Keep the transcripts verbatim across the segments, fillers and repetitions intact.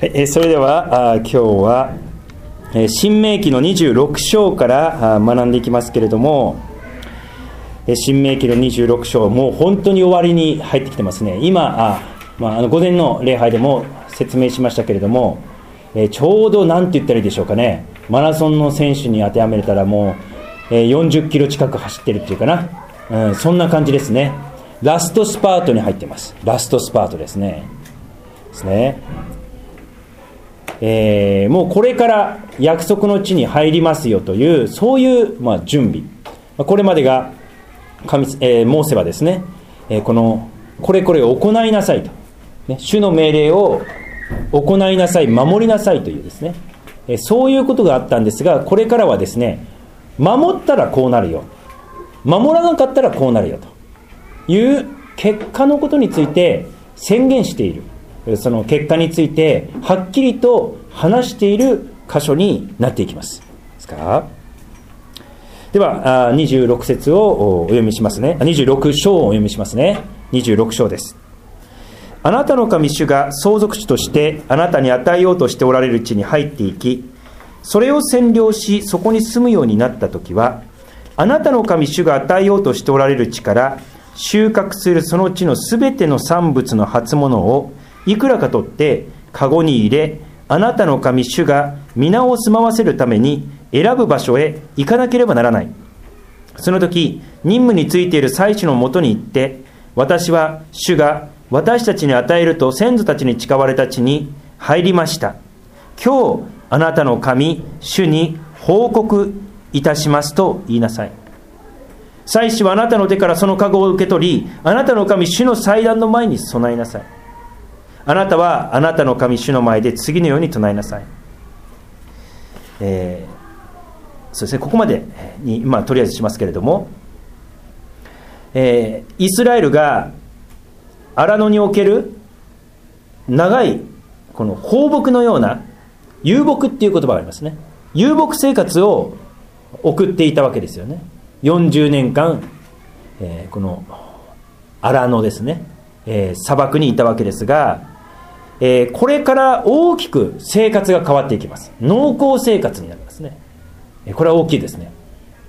えそれではあ今日はえ申命記のにじゅうろく章からあ学んでいきますけれども、え申命記のにじゅうろく章、もう本当に終わりに入ってきてますね。今あ、まあ、あの午前の礼拝でも説明しましたけれども、えちょうど何て言ったらいいでしょうかね、マラソンの選手に当てはめたらもう、えよんじゅっキロ近く走ってるっていうかな、うん、そんな感じですね。ラストスパートに入ってます。ラストスパートですね。ですね。えー、もうこれから約束の地に入りますよという、そういう、まあ、準備。これまでが神、えー、モーセはですね、えー、このこれこれを行いなさいと、ね、主の命令を行いなさい、守りなさいというですね、えー、そういうことがあったんですが、これからはですね、守ったらこうなるよ、守らなかったらこうなるよという結果のことについて宣言している、その結果についてはっきりと話している箇所になっていきます。ですか。ではにじゅうろく節をお読みしますね。にじゅうろく章をお読みしますね。にじゅうろく章です。あなたの神主が相続地としてあなたに与えようとしておられる地に入っていき、それを占領しそこに住むようになったときは、あなたの神主が与えようとしておられる地から収穫するその地のすべての産物の初物をいくらか取ってかごに入れ、あなたの神主が皆を住まわせるために選ぶ場所へ行かなければならない。その時任務についている祭司のもとに行って、私は主が私たちに与えると先祖たちに誓われた地に入りました。今日あなたの神主に報告いたしますと言いなさい。祭司はあなたの手からその籠を受け取り、あなたの神主の祭壇の前に備えなさい。あなたはあなたの神主の前で次のように唱えなさい。えー、そうですね、ここまでに、まあ、とりあえずしますけれども、えー、イスラエルが荒野における長いこの放牧のような遊牧っていう言葉がありますね。遊牧生活を送っていたわけですよね。よんじゅうねんかん、えー、この荒野ですね、えー、砂漠にいたわけですが、えー、これから大きく生活が変わっていきます。農耕生活になりますね。これは大きいですね。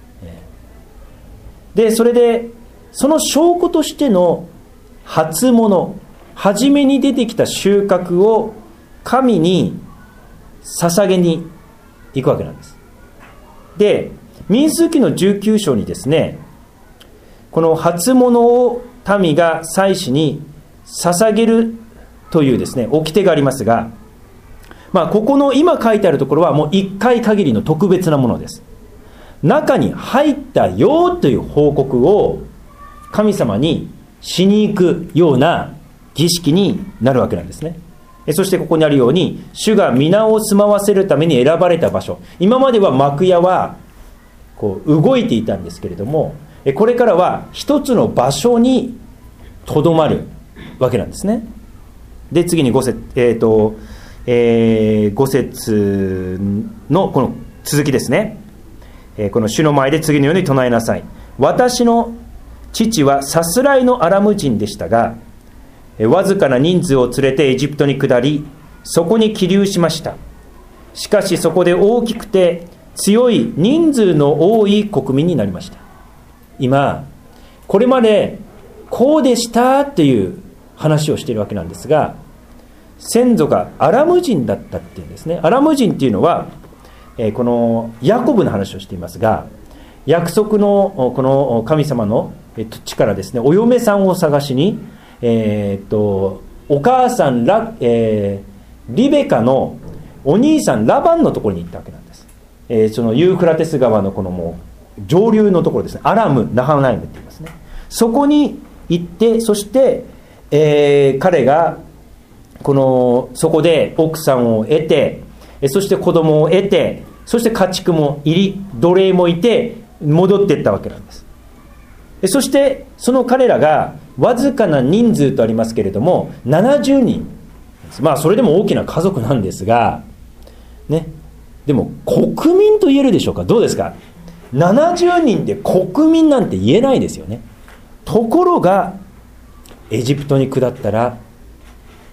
で、それでその証拠としての初物、初めに出てきた収穫を神に捧げに行くわけなんです。で、民数記のじゅうきゅう章にですね、この初物を民が祭司に捧げるというですね、掟がありますが、まあ、ここの今書いてあるところはもういっかい限りの特別なものです。中に入ったよという報告を神様にしに行くような儀式になるわけなんですね。そしてここにあるように、主が皆を住まわせるために選ばれた場所、今までは幕屋はこう動いていたんですけれども、これからは一つの場所にとどまるわけなんですね。で、次にご節、えーとえー、ご節のこの続きですね。えー、この主の前で次のように唱えなさい。私の父はさすらいのアラム人でしたが、わずかな人数を連れてエジプトに下り、そこに起立しました。しかしそこで大きくて強い人数の多い国民になりました。今これまでこうでしたという話をしているわけなんですが、先祖がアラム人だったっていうんですね。アラム人っていうのは、えー、このヤコブの話をしていますが、約束のこの神様の土地からですね、お嫁さんを探しに、えー、っとお母さんラ、えー、リベカのお兄さんラバンのところに行ったわけなんです。えー、そのユーフラテス川のこのもう上流のところですね、アラムナハナイムって言いますね。そこに行って、そして、えー、彼がこのそこで奥さんを得て、そして子供を得て、そして家畜もいり、奴隷もいて戻っていったわけなんです。そしてその彼らがわずかな人数とありますけれどもななじゅうにん、まあそれでも大きな家族なんですがね、でも国民と言えるでしょうか。どうですか。ななじゅうにんで国民なんて言えないですよね。ところがエジプトに下ったら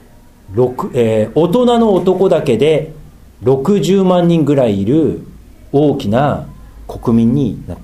えー、大人の男だけでろくじゅうまんにんぐらいいる大きな国民になった。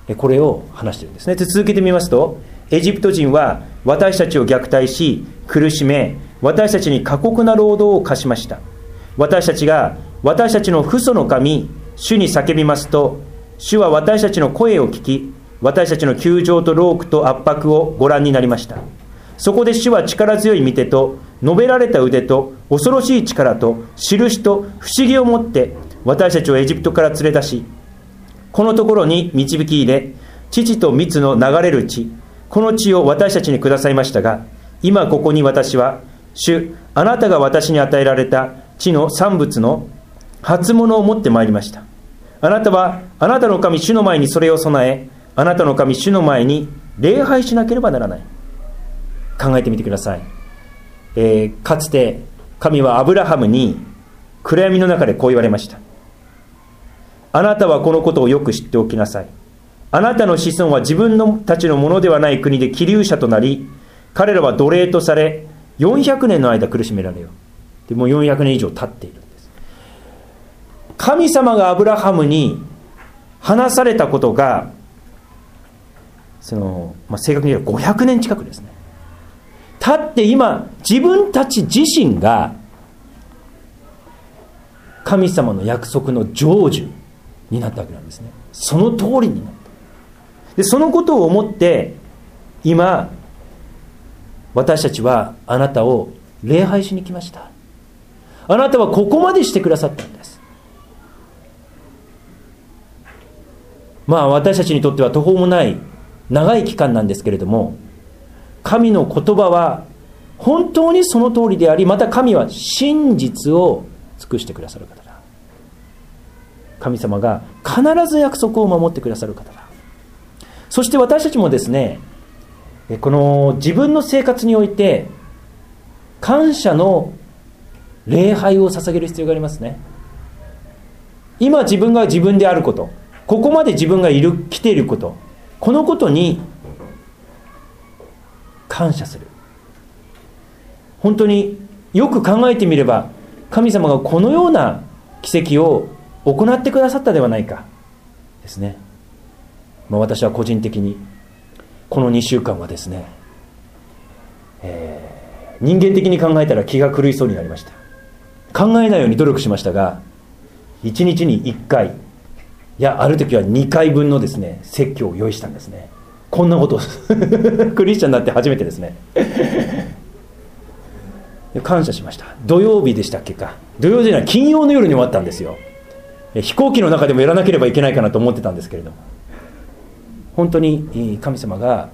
これを話しているんですね。で続けてみますと、エジプト人は私たちを虐待し苦しめ、私たちに過酷な労働を課しました。私たちが私たちの父祖の神主に叫びますと、主は私たちの声を聞き、私たちの窮状と労苦と圧迫をご覧になりました。そこで主は力強い御手と述べられた腕と恐ろしい力と印と不思議をもって私たちをエジプトから連れ出し、このところに導き入れ、乳と蜜の流れる地、この地を私たちにくださいましたが、今ここに私は主あなたが私に与えられた地の産物の初物を持ってまいりました。あなたはあなたの神主の前にそれを備え、あなたの神主の前に礼拝しなければならない。考えてみてください。えー、かつて神はアブラハムに暗闇の中でこう言われました。あなたはこのことをよく知っておきなさい。あなたの子孫は自分のたちのものではない国で寄留者となり、彼らは奴隷とされよんひゃくねんの間苦しめられよう。でもうよんひゃくねん以上経っているんです。神様がアブラハムに話されたことがその、まあ、正確に言えばごひゃくねん近くですね。たって今自分たち自身が神様の約束の成就になったわけなんですね。その通りになった。でそのことを思って今私たちはあなたを礼拝しに来ました。あなたはここまでしてくださったんです。まあ私たちにとっては途方もない長い期間なんですけれども、神の言葉は本当にその通りであり、また神は真実を尽くしてくださる方だ。神様が必ず約束を守ってくださる方だ。そして私たちもですね、この自分の生活において感謝の礼拝を捧げる必要がありますね。今自分が自分であること、ここまで自分がいる来ていること、このことに感謝する。本当によく考えてみれば、神様がこのような奇跡を行ってくださったではないかですね。まあ、私は個人的にこのにしゅうかんはですね、えー、人間的に考えたら気が狂いそうになりました。考えないように努力しましたが、いちにちにいっかい、いやある時はにかいぶんのですね説教を用意したんですね。こんなことクリスチャンになって初めてですね感謝しました。土曜日でしたっけか、土曜日じゃない金曜の夜に終わったんですよ。飛行機の中でもやらなければいけないかなと思ってたんですけれども、本当に神様が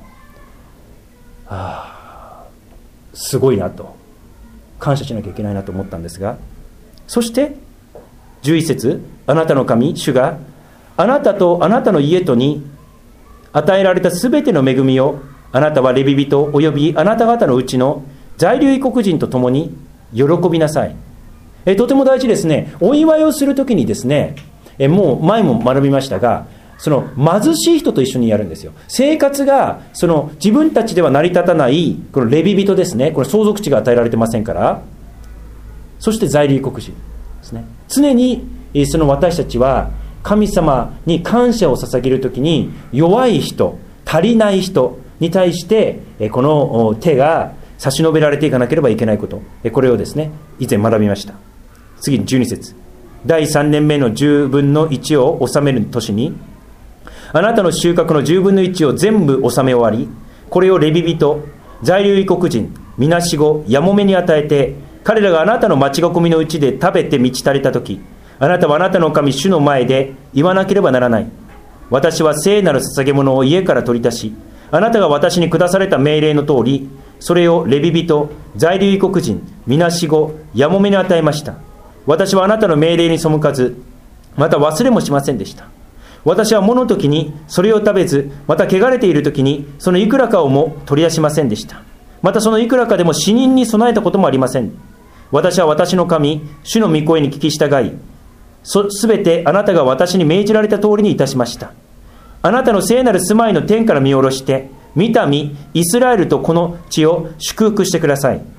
あすごいなと感謝しなきゃいけないなと思ったんですが、そしてじゅういっ節、あなたの神主があなたとあなたの家とに与えられたすべての恵みを、あなたはレビ人およびあなた方のうちの在留異国人と共に喜びなさい。えとても大事ですね。お祝いをするときにですね、えもう前も学びましたが、その貧しい人と一緒にやるんですよ。生活がその自分たちでは成り立たないこのレビ人ですね。これ相続地が与えられてませんから。そして在留異国人ですね。常にその私たちは神様に感謝を捧げるときに、弱い人、足りない人に対してこの手が差し伸べられていかなければいけないこと、これをですね以前学びました。次にじゅうに節、だいさんねんめのじゅうぶんのいちを納める年に、あなたの収穫のじゅうぶんのいちを全部納め終わり、これをレビ人、在留異国人、みなしご、やもめに与えて、彼らがあなたの町囲みのうちで食べて満ち足りたとき、あなたはあなたの神主の前で言わなければならない。私は聖なる捧げ物を家から取り出し、あなたが私に下された命令の通り、それをレビ人、在留異国人、みなしご、やもめに与えました。私はあなたの命令に背かず、また忘れもしませんでした。私はもの時にそれを食べず、また汚れている時にそのいくらかをも取り出しませんでした。またそのいくらかでも死人に備えたこともありません。私は私の神、主の御声に聞き従い、すべてあなたが私に命じられた通りにいたしました。あなたの聖なる住まいの天から見下ろして、御民イスラエルとこの地を祝福してください。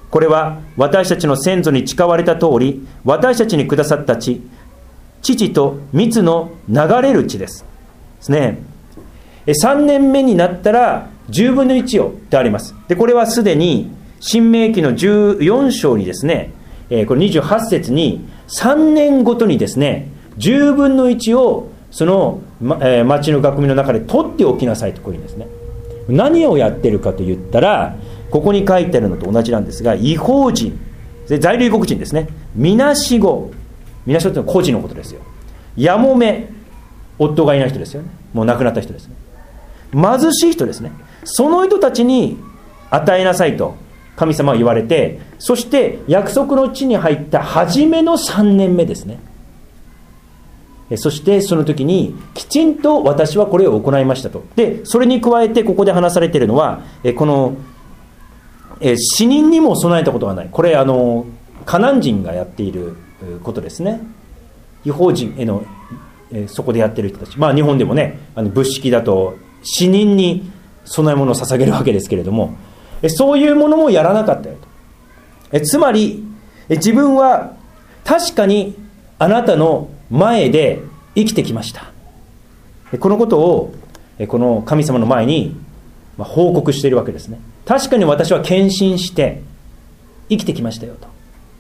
これは私たちの先祖に誓われた通り、私たちにくださった地、乳と蜜の流れる地ですですね。さんねんめになったらじゅうぶんのいちをであります。でこれはすでに申命記のじゅうよん章にですね、えー、これにじゅうはち節にさんねんごとにですねじゅうぶんのいちをその、まえー、町の学民の中で取っておきなさいとこういうんですね。何をやってるかと言ったら、ここに書いてあるのと同じなんですが、異邦人、在留異国人ですね、みなしご、みなしごというのは孤児のことですよ。やもめ、夫がいない人ですよね、もう亡くなった人ですね。貧しい人ですね、その人たちに与えなさいと神様は言われて、そして約束の地に入った初めのさんねんめですね。そしてその時にきちんと私はこれを行いましたと。でそれに加えてここで話されているのは、この死人にも備えたことがない、これあのカナン人がやっていることですね。異邦人へのそこでやっている人たち、まあ日本でもね、あの仏式だと死人に供え物を捧げるわけですけれども、そういうものもやらなかったよと。つまり自分は確かにあなたの前で生きてきました。このことをこの神様の前に報告しているわけですね。確かに私は献身して生きてきましたよと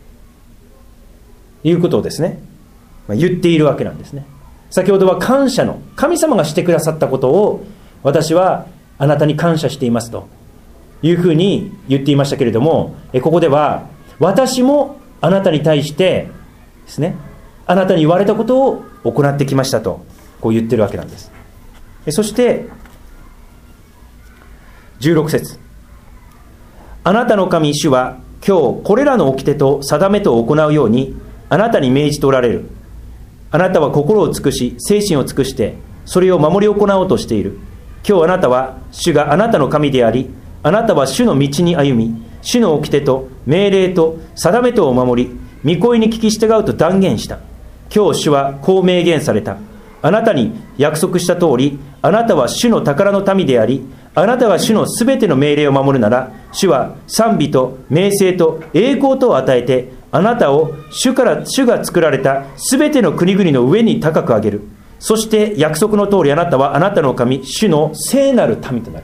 いうことをですね、言っているわけなんですね。先ほどは感謝の、神様がしてくださったことを私はあなたに感謝していますというふうに言っていましたけれども、ここでは私もあなたに対してですね、あなたに言われたことを行ってきましたとこう言ってるわけなんです。そしてじゅうろく節、あなたの神主は今日これらの掟と定めとを行うようにあなたに命じておられる。あなたは心を尽くし精神を尽くしてそれを守り行おうとしている。今日あなたは主があなたの神であり、あなたは主の道に歩み、主の掟と命令と定めとを守り、御声に聞き従うと断言した。今日主はこう明言された。あなたに約束した通り、あなたは主の宝の民であり、あなたが主のすべての命令を守るなら、主は賛美と名声と栄光とを与えて、あなたを主から主が作られたすべての国々の上に高く上げる。そして約束の通り、あなたはあなたの神主の聖なる民となる。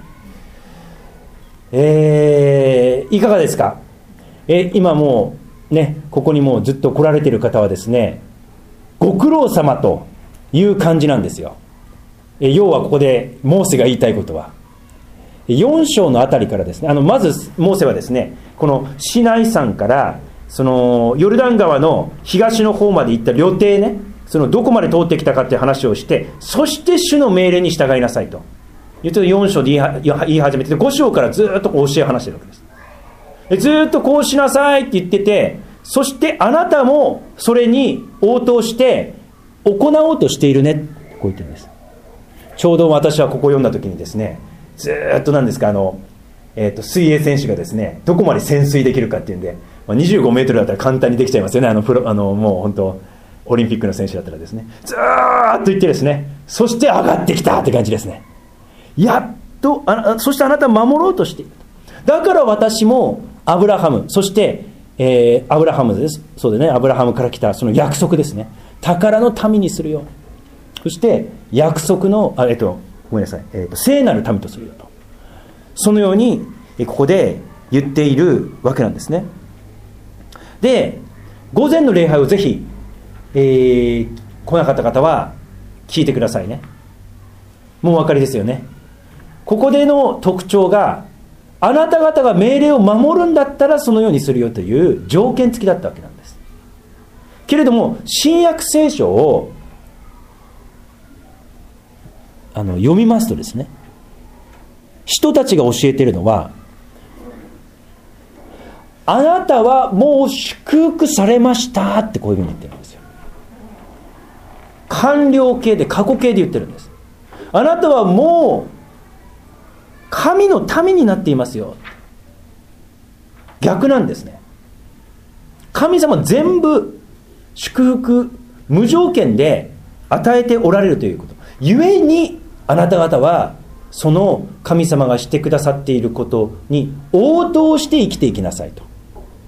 えー、いかがですか。えー、今もうね、ここにもうずっと来られている方はですね、ご苦労様という感じなんですよ。えー、要はここでモーセが言いたいことはよん章のあたりからですね、あのまずモーセはですね、このシナイ山からそのヨルダン川の東の方まで行った旅程ね、そのどこまで通ってきたかっていう話をして、そして主の命令に従いなさいと言ってよん章で言い言い始めて、ご章からずっとこう教え話してるわけです。でずっとこうしなさいって言ってて、そしてあなたもそれに応答して行おうとしているねってこう言ってるんです。ちょうど私はここを読んだ時にですね、ずっと何ですか、あの、えー、と水泳選手がですね、どこまで潜水できるかっていうんで、まあ、にじゅうごメートルだったら簡単にできちゃいますよね。あのプロあのもう本当オリンピックの選手だったらですね、ずーっと言ってですね、そして上がってきたって感じですね。やっとあそしてあなたは守ろうとしている。だから私もアブラハム、そして、えー、アブラハムです。そうでね、アブラハムから来たその約束ですね。宝の民にするよ。そして約束のあえっとごめんなさい、えー、と聖なる民とするよと、そのようにここで言っているわけなんですね。で、午前の礼拝をぜひ、えー、来なかった方は聞いてくださいね。もうお分かりですよね。ここでの特徴が、あなた方が命令を守るんだったらそのようにするよという条件付きだったわけなんです。けれども新約聖書をあの読みますとですね、人たちが教えているのは、あなたはもう祝福されましたってこういうふうに言ってるんですよ。完了形で過去形で言ってるんです。あなたはもう神の民になっていますよ。逆なんですね。神様全部祝福無条件で与えておられるということゆえに、あなた方はその神様がしてくださっていることに応答して生きていきなさいと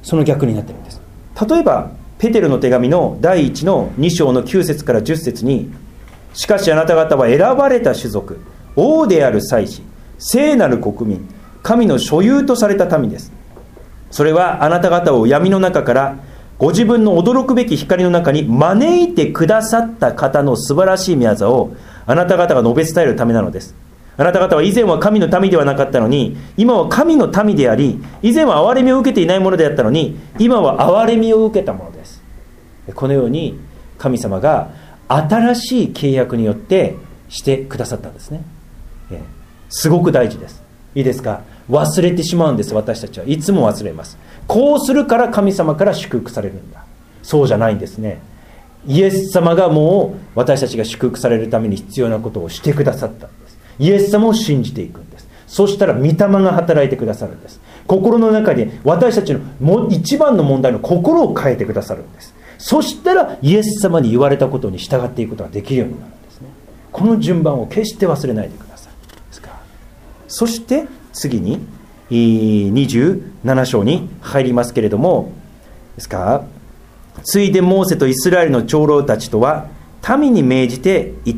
その逆になってるんです。例えばペテロの手紙のだいいちのに章のきゅう節からじゅっ節に、しかしあなた方は選ばれた種族、王である祭司、聖なる国民、神の所有とされた民です。それはあなた方を闇の中からご自分の驚くべき光の中に招いてくださった方の素晴らしい御業をあなた方が述べ伝えるためなのです。あなた方は以前は神の民ではなかったのに、今は神の民であり、以前は憐れみを受けていないものであったのに、今は憐れみを受けたものです。このように神様が新しい契約によってしてくださったんですね。えすごく大事です。いいですか。忘れてしまうんです。私たちはいつも忘れます。こうするから神様から祝福されるんだ。そうじゃないんですね。イエス様がもう私たちが祝福されるために必要なことをしてくださったんです。イエス様を信じていくんです。そしたら御霊が働いてくださるんです。心の中で私たちのも一番の問題の心を変えてくださるんです。そしたらイエス様に言われたことに従っていくことができるようになるんですね。この順番を決して忘れないでください。ですか。そして次ににじゅうなな章に入りますけれども、ですか。ついでモーセとイスラエルの長老たちとは民に命じて言った。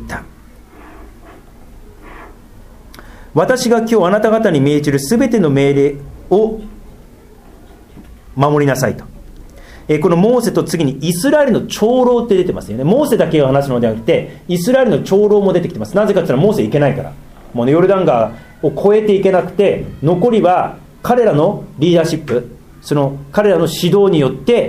私が今日あなた方に命じるすべての命令を守りなさいと。えこのモーセと次にイスラエルの長老って出てますよね。モーセだけが話すのではなくてイスラエルの長老も出てきてます。なぜかというとモーセ行けないから、もう、ね、ヨルダン川を越えていけなくて、残りは彼らのリーダーシップ、その彼らの指導によって、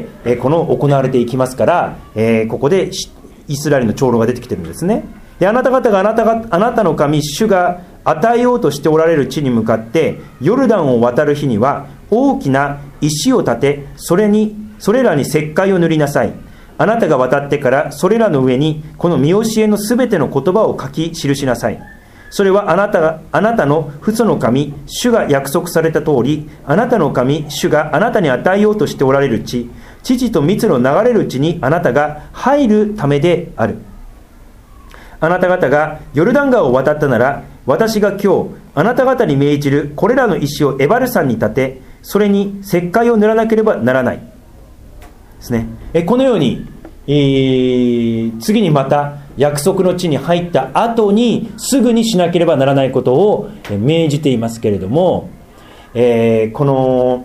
えー、この行われていきますから、えー、ここでイスラエルの長老が出てきてるんですね。であなた方があなたがあなたの神主が与えようとしておられる地に向かってヨルダンを渡る日には大きな石を立て、それにそれらに石灰を塗りなさい。あなたが渡ってからそれらの上にこの見教えのすべての言葉を書き記しなさい。それはあなたがあなたの父祖の神主が約束された通り、あなたの神主があなたに与えようとしておられる地、乳と蜜の流れる地にあなたが入るためである。あなた方がヨルダン川を渡ったなら、私が今日あなた方に命じるこれらの石をエバル山に立て、それに石灰を塗らなければならないですね。えこのように、えー、次にまた約束の地に入った後にすぐにしなければならないことを命じていますけれども、えー、この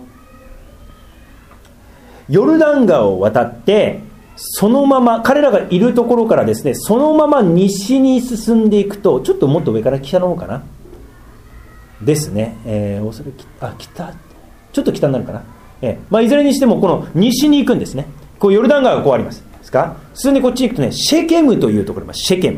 ヨルダン川を渡ってそのまま彼らがいるところからですね、そのまま西に進んでいくと、ちょっともっと上から北の方かなですね、えー、おそれあ北ちょっと北になるかな、えーまあ、いずれにしてもこの西に行くんですね。こうヨルダン川がこうありますですか。進んでこっちに行くとね、シェケムというところにいます。シェケム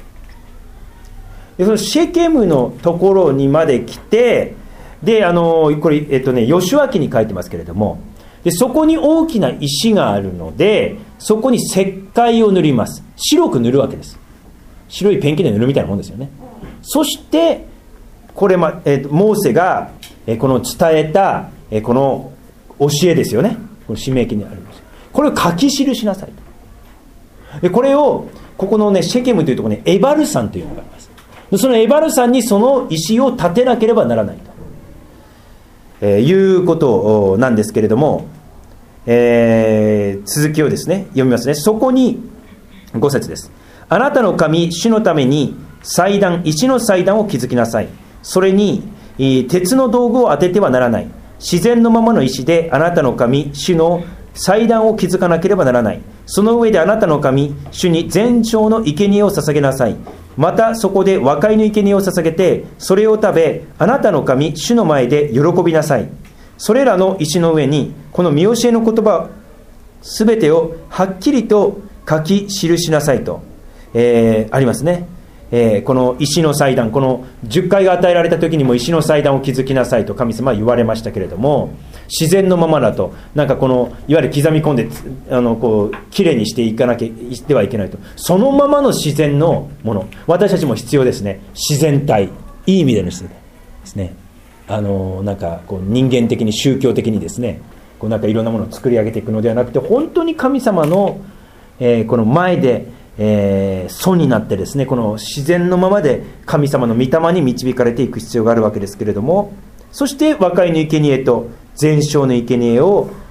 で、そのシェケムのところにまで来て、であのこれえっとねヨシュア記に書いてますけれども、でそこに大きな石があるのでそこに石灰を塗ります。白く塗るわけです。白いペンキで塗るみたいなもんですよね。そしてこれ、まえー、モーセが、えー、この伝えた、えー、この教えですよね。この申命記にあります。これを書き記しなさいと。でこれをここのねシェケムというところにエバル山というのがあります。そのエバル山にその石を建てなければならないと、えー、いうことなんですけれども、えー、続きをですね読みますね。そこにご節です。あなたの神主のために祭壇、石の祭壇を築きなさい。それに鉄の道具を当ててはならない。自然のままの石であなたの神主の祭壇を築かなければならない。その上であなたの神主に全焼の生贄を捧げなさい。またそこで和解の生贄を捧げて、それを食べあなたの神主の前で喜びなさい。それらの石の上にこの見教えの言葉すべてをはっきりと書き記しなさいと、えー、ありますね。えー、この石の祭壇、このじゅっかいが与えられた時にも石の祭壇を築きなさいと神様は言われましたけれども、自然のままだとなんかこのいわゆる刻み込んであのこうきれいにしていかなきゃしてはいけないと。そのままの自然のもの、私たちも必要ですね。自然体、いい意味での自然ですね。あのなんかこう人間的に宗教的にですね、こうなんかいろんなものを作り上げていくのではなくて、本当に神様の、えー、この前でえー、祖になってですね、この自然のままで神様の御霊に導かれていく必要があるわけですけれども、そして和解の生贄と全焼の生贄を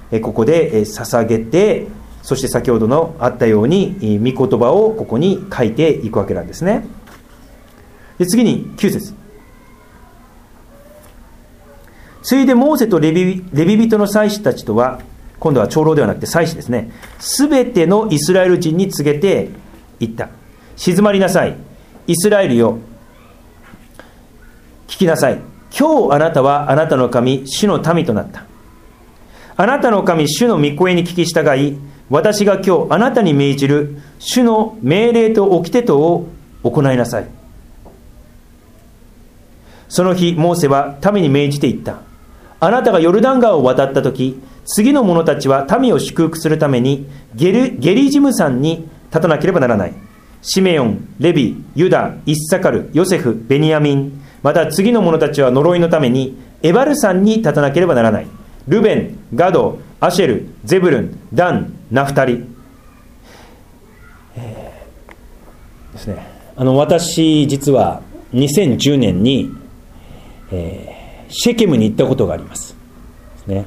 ここで捧げて、そして先ほどのあったように御言葉をここに書いていくわけなんですね。で次にきゅう節、ついでモーセとレビ、レビ人の祭司たちとは、今度は長老ではなくて祭司ですね、すべてのイスラエル人に告げて言った。静まりなさい、イスラエルよ、聞きなさい。今日あなたはあなたの神主の民となった。あなたの神主の御声に聞き従い、私が今日あなたに命じる主の命令と掟とを行いなさい。その日モーセは民に命じて言った。あなたがヨルダン川を渡った時、次の者たちは民を祝福するためにゲル、ゲリジム山に立たなければならない。シメヨン、レビ、ユダ、イッサカル、ヨセフ、ベニヤミン、また次の者たちは呪いのためにエバル山に立たなければならない。ルベン、ガド、アシェル、ゼブルン、ダン、ナフタリ、えー、ですね。あの私実はにせんじゅうねんに、えー、シェケムに行ったことがありますですね。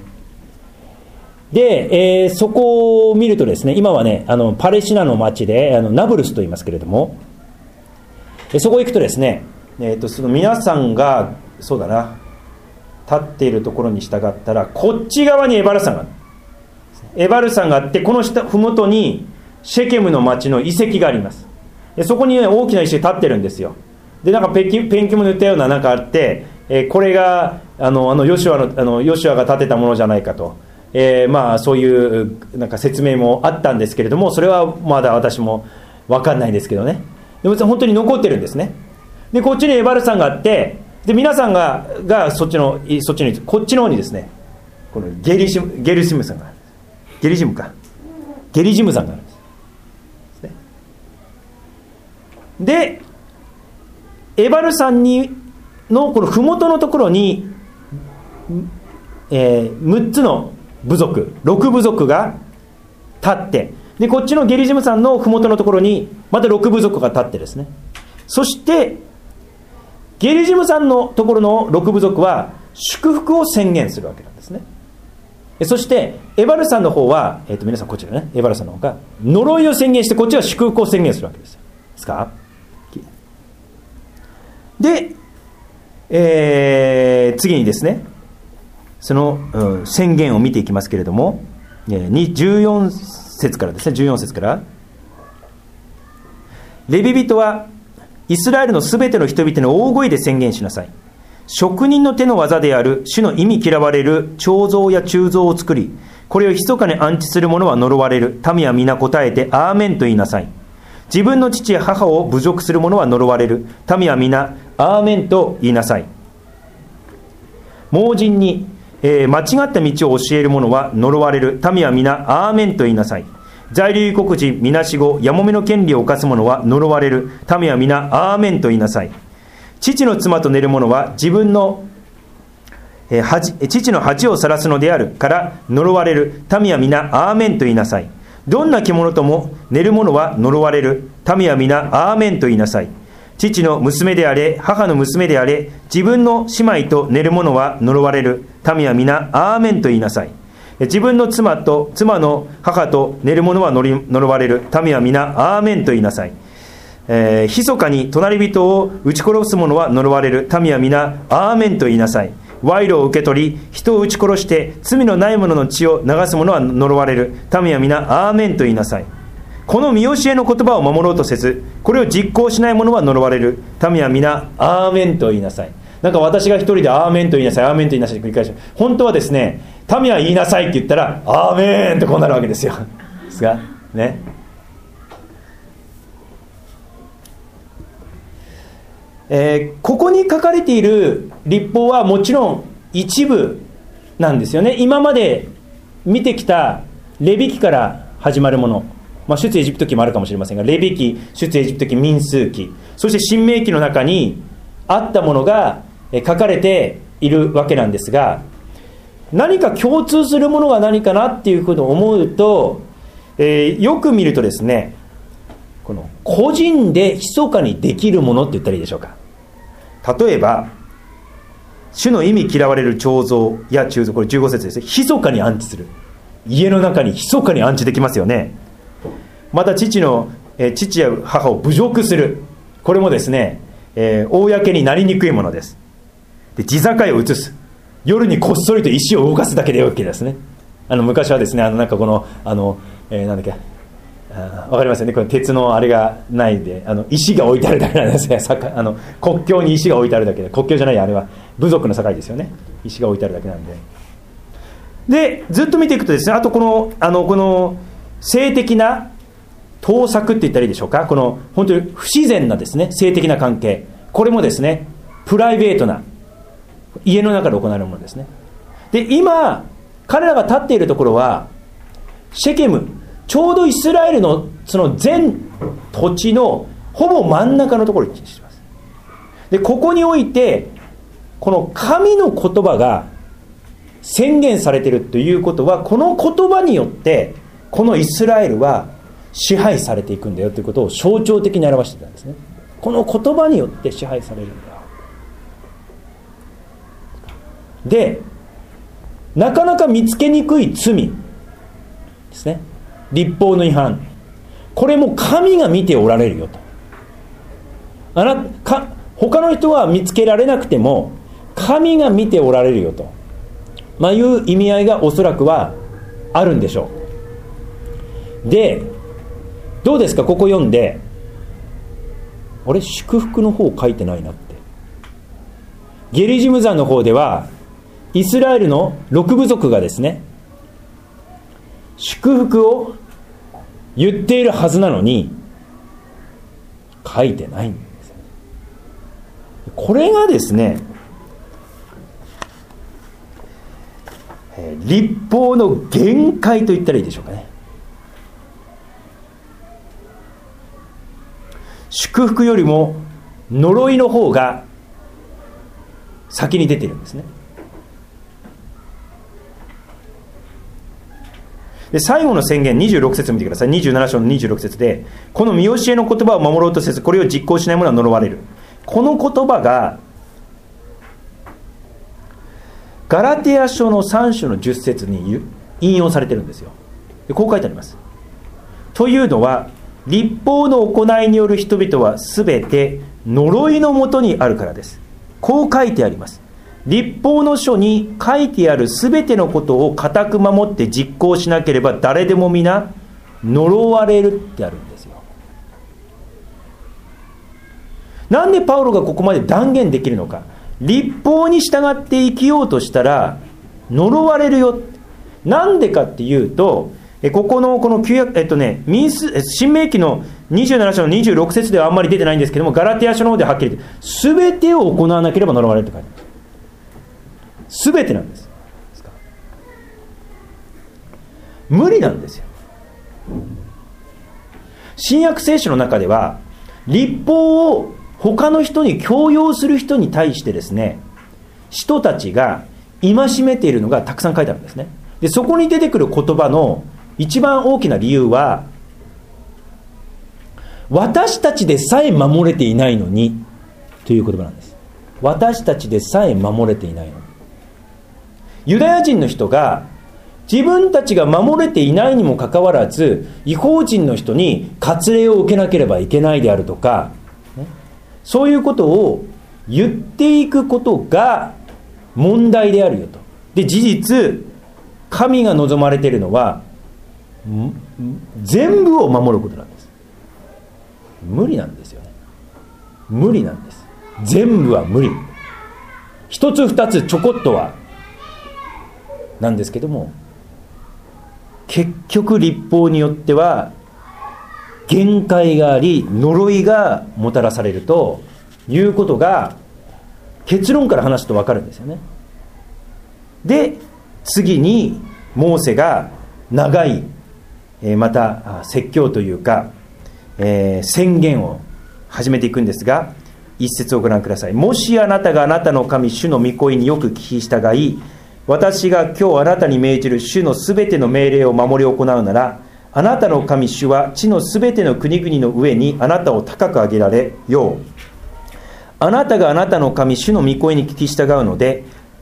で、えー、そこを見るとですね、今はね、あのパレスチナの町であのナブルスと言いますけれども、そこ行くとですね、えー、とその皆さんがそうだな立っているところに従ったら、こっち側にエバル山がある。エバル山があって、この下ふもとにシェケムの町の遺跡があります。でそこに、ね、大きな石が立ってるんですよ。でなんかペンキ、ペンキも塗ったようななんかあって、えー、これがあのあのヨシュアのあのヨシュアが建てたものじゃないかと、えー、まあそういうなんか説明もあったんですけれども、それはまだ私も分かんないんですけどね。でも本当に残ってるんですね。でこっちにエバル山があって、で皆さんががそっちのそっちにこっちの方にですね、このゲリシムゲリシム山がある。ゲリジムかゲリジム山があるんです。でエバル山にのこの麓のところに、えー、むっつの部族ろく部族が立って、でこっちのゲリジム山の麓のところにまたろく部族が立ってですね、そしてゲリジム山のところのろく部族は祝福を宣言するわけなんですね。そしてエバル山の方は、えー、と皆さんこっちらね、エバル山の方が呪いを宣言して、こっちは祝福を宣言するわけですよ。ですか。で、えー、次にですね、その、うん、宣言を見ていきますけれども、じゅうよん節からですね、じゅうよん節から、レビ人はイスラエルのすべての人々の大声で宣言しなさい。職人の手の技である主の意味嫌われる彫像や鋳造を作り、これを密かに安置する者は呪われる。民は皆答えてアーメンと言いなさい。自分の父や母を侮辱する者は呪われる。民は皆アーメンと言いなさい。盲人に、えー、間違った道を教える者は呪われる。民は皆アーメンと言いなさい。在留異国人、みなしご、やもめの権利を犯す者は呪われる。民は皆アーメンと言いなさい。父の妻と寝る者は自分の、えー、恥父の恥を晒すのであるから呪われる。民は皆アーメンと言いなさい。どんな獣とも寝る者は呪われる。民は皆アーメンと言いなさい。父の娘であれ母の娘であれ自分の姉妹と寝る者は呪われる。民は皆アーメンと言いなさい。自分の妻と妻の母と寝る者は呪われる。民は皆アーメンと言いなさい。えー、密かに隣人を撃ち殺す者は呪われる。民は皆アーメンと言いなさい。賄賂を受け取り人を撃ち殺して罪のない者の血を流す者は呪われる。民は皆アーメンと言いなさい。この見教えの言葉を守ろうとせずこれを実行しない者は呪われる。民は皆アーメンと言いなさい。なんか私が一人でアーメンと言いなさいアーメンと言いなさいって繰り返し、本当はですね、民は言いなさいって言ったらアーメンとこうなるわけですよ。ですがね、えー、ここに書かれている律法はもちろん一部なんですよね。今まで見てきたレビ記から始まるもの、まあ、出エジプト記もあるかもしれませんが、レビ記、出エジプト記、民数記、そして申命記の中にあったものが書かれているわけなんですが、何か共通するものが何かなっていうことを思うと、えー、よく見るとですね、この個人で密かにできるものって言ったらいいでしょうか。例えば主の意味嫌われる彫像や鋳造、これじゅうご節ですね。密かに安置する。 家の中に密かに安置できますよね。また父の、えー、父や母を侮辱する、これもですね、えー、公になりにくいものです。で、地境を移す、夜にこっそりと石を動かすだけでよいわけですね。あの昔はですね、あのなんかこのあの、えー、なんだっけ、あ、わかりますよね、これ鉄のあれがないで、あの石が置いてあるだけなんですね。あの国境に石が置いてあるだけで、国境じゃない、あれは部族の境ですよね。石が置いてあるだけなんで。でずっと見ていくとですね、あとこのあのこの性的な盗作って言ったらいいでしょうか、この本当に不自然なですね性的な関係、これもですねプライベートな家の中で行われるものですね。で今彼らが立っているところはシェケム、ちょうどイスラエルのその全土地のほぼ真ん中のところに位置しています。でここにおいてこの神の言葉が宣言されているということは、この言葉によってこのイスラエルは支配されていくんだよということを象徴的に表していたんですね。この言葉によって支配されるんだ。でなかなか見つけにくい罪ですね、律法の違反、これも神が見ておられるよと。あなか他の人は見つけられなくても神が見ておられるよと、まあ、いう意味合いがおそらくはあるんでしょう。でどうですか、ここ読んであれ祝福の方書いてないなって。ゲリジム山の方ではイスラエルの六部族がですね祝福を言っているはずなのに書いてないんです。これがですね律法の限界と言ったらいいでしょうかね。祝福よりも呪いの方が先に出ているんですね。で最後の宣言にじゅうろく節を見てください。にじゅうなな章のにじゅうろく節で、この見教えの言葉を守ろうとせずこれを実行しない者は呪われる。この言葉がガラテヤ書のさん章のじゅっ節に引用されてるんですよ。でこう書いてあります。というのは律法の行いによる人々はすべて呪いのもとにあるからです。こう書いてあります。律法の書に書いてあるすべてのことを固く守って実行しなければ誰でも皆呪われるってあるんですよ。なんでパウロがここまで断言できるのか。律法に従って生きようとしたら呪われるよ。なんでかっていうと、ここのこの旧約、えっとね、民数新明記のにじゅうなな章のにじゅうろく節ではあんまり出てないんですけども、ガラテヤ書の方ではっきり言って、全てを行わなければ呪われるって書いてあります。全てなんです。無理なんですよ。新約聖書の中では律法を他の人に強要する人に対してですね、人たちが戒めているのがたくさん書いてあるんですね。でそこに出てくる言葉の一番大きな理由は、私たちでさえ守れていないのにという言葉なんです。私たちでさえ守れていないのに。ユダヤ人の人が自分たちが守れていないにもかかわらず異邦人の人に割礼を受けなければいけないであるとか、ね、そういうことを言っていくことが問題であるよと。で事実神が望まれているのは全部を守ることなんです。無理なんですよね。無理なんです。全部は無理。一つ二つちょこっとはなんですけども、結局律法によっては限界があり呪いがもたらされるということが結論から話すと分かるんですよね。で次にモーセが長い、えー、また説教というか、えー、宣言を始めていくんですが、一節をご覧ください。もしあなたがあなたの神主の御声によく聞き従い、私が今日あなたに命じる主のすべての命令を守り行うなら、あなたの神主は地のすべての国々の上にあなたを高く上げられよう。あなたがあなたの神主の御声に聞き従うので、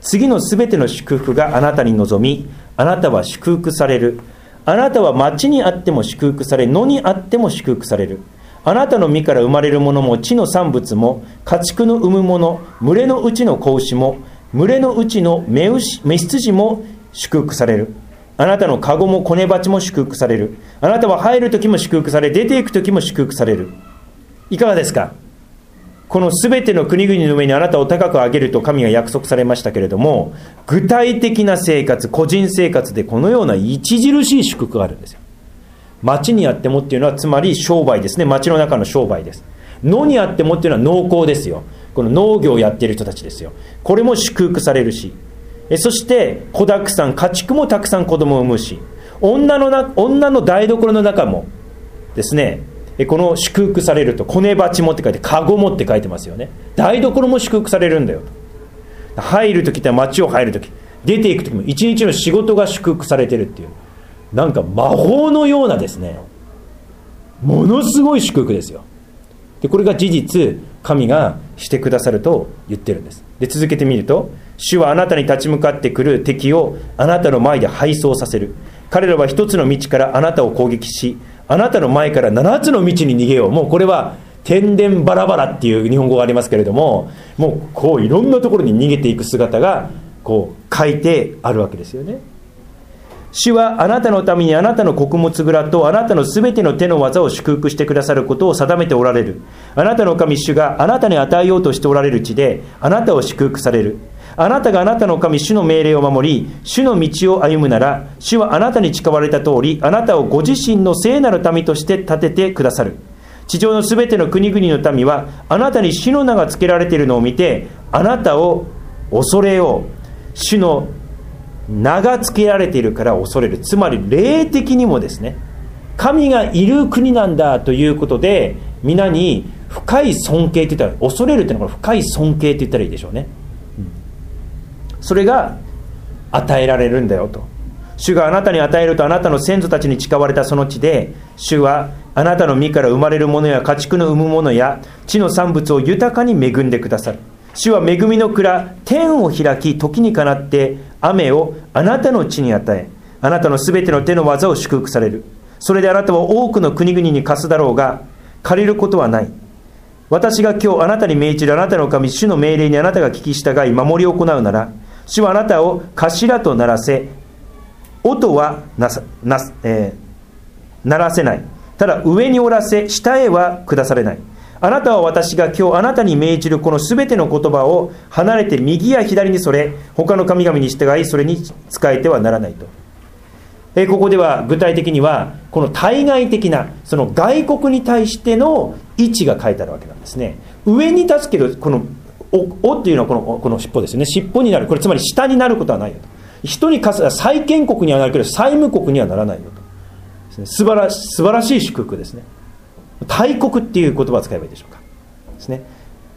次のすべての祝福があなたに望み、あなたは祝福される。あなたは町にあっても祝福され、野にあっても祝福される。あなたの身から生まれるものも、地の産物も、家畜の産むもの、群れのうちの子牛も、群れのうちの雌牛、雌羊も祝福される。あなたの籠も子バチも祝福される。あなたは入るときも祝福され、出ていくときも祝福される。いかがですか？このすべての国々の上にあなたを高く上げると神が約束されましたけれども、具体的な生活、個人生活でこのような著しい祝福があるんですよ。町にあってもっていうのはつまり商売ですね。町の中の商売です。野にあってもっていうのは農耕ですよ。この農業をやっている人たちですよ。これも祝福されるし、えそして子だくさん、家畜もたくさん子供を産むし、女のな女の台所の中もですね、この祝福されると、コネバチもって書いて、カゴもって書いてますよね。台所も祝福されるんだよと。入るときって町を入るとき、出ていくときも一日の仕事が祝福されてるっていう、なんか魔法のようなですね、ものすごい祝福ですよ。でこれが事実神がしてくださると言ってるんです。で続けてみると、主はあなたに立ち向かってくる敵をあなたの前で敗走させる。彼らは一つの道からあなたを攻撃し、あなたの前から七つの道に逃げよう。もうこれは天然バラバラっていう日本語がありますけれども、もうこういろんなところに逃げていく姿がこう書いてあるわけですよね。主はあなたのためにあなたの穀物蔵とあなたのすべての手の技を祝福してくださることを定めておられる。あなたの神主があなたに与えようとしておられる地であなたを祝福される。あなたがあなたの神主の命令を守り、主の道を歩むなら、主はあなたに誓われた通り、あなたをご自身の聖なる民として立ててくださる。地上のすべての国々の民はあなたに主の名が付けられているのを見て、あなたを恐れよう。主の名が付けられているから恐れる。つまり霊的にもですね、神がいる国なんだということで、皆に深い尊敬って言ったら、恐れるっていうのは深い尊敬って言ったらいいでしょうね。それが与えられるんだよと。主があなたに与えるとあなたの先祖たちに誓われたその地で、主はあなたの身から生まれるものや家畜の産むものや地の産物を豊かに恵んでくださる。主は恵みの蔵、天を開き、時にかなって雨をあなたの地に与え、あなたのすべての手の技を祝福される。それであなたは多くの国々に貸すだろうが、借りることはない。私が今日あなたに命じるあなたの神主の命令にあなたが聞き従い守り行うなら、主はあなたを頭とならせ、音はなさ、な、えー、ならせない。ただ上におらせ、下へは下されない。あなたは私が今日あなたに命じるこのすべての言葉を離れて右や左にそれ、他の神々に従いそれに仕えてはならないと。えー、ここでは具体的にはこの対外的なその外国に対しての位置が書いてあるわけなんですね。上に立つけどこのお, おっていうのはこのこの尻尾ですよね。尻尾になる。これつまり下になることはないよと。人に貸す債権国にはなるけど債務国にはならないよと。素晴らし素晴らしい祝福ですね。大国っていう言葉を使えばいいでしょうかですね。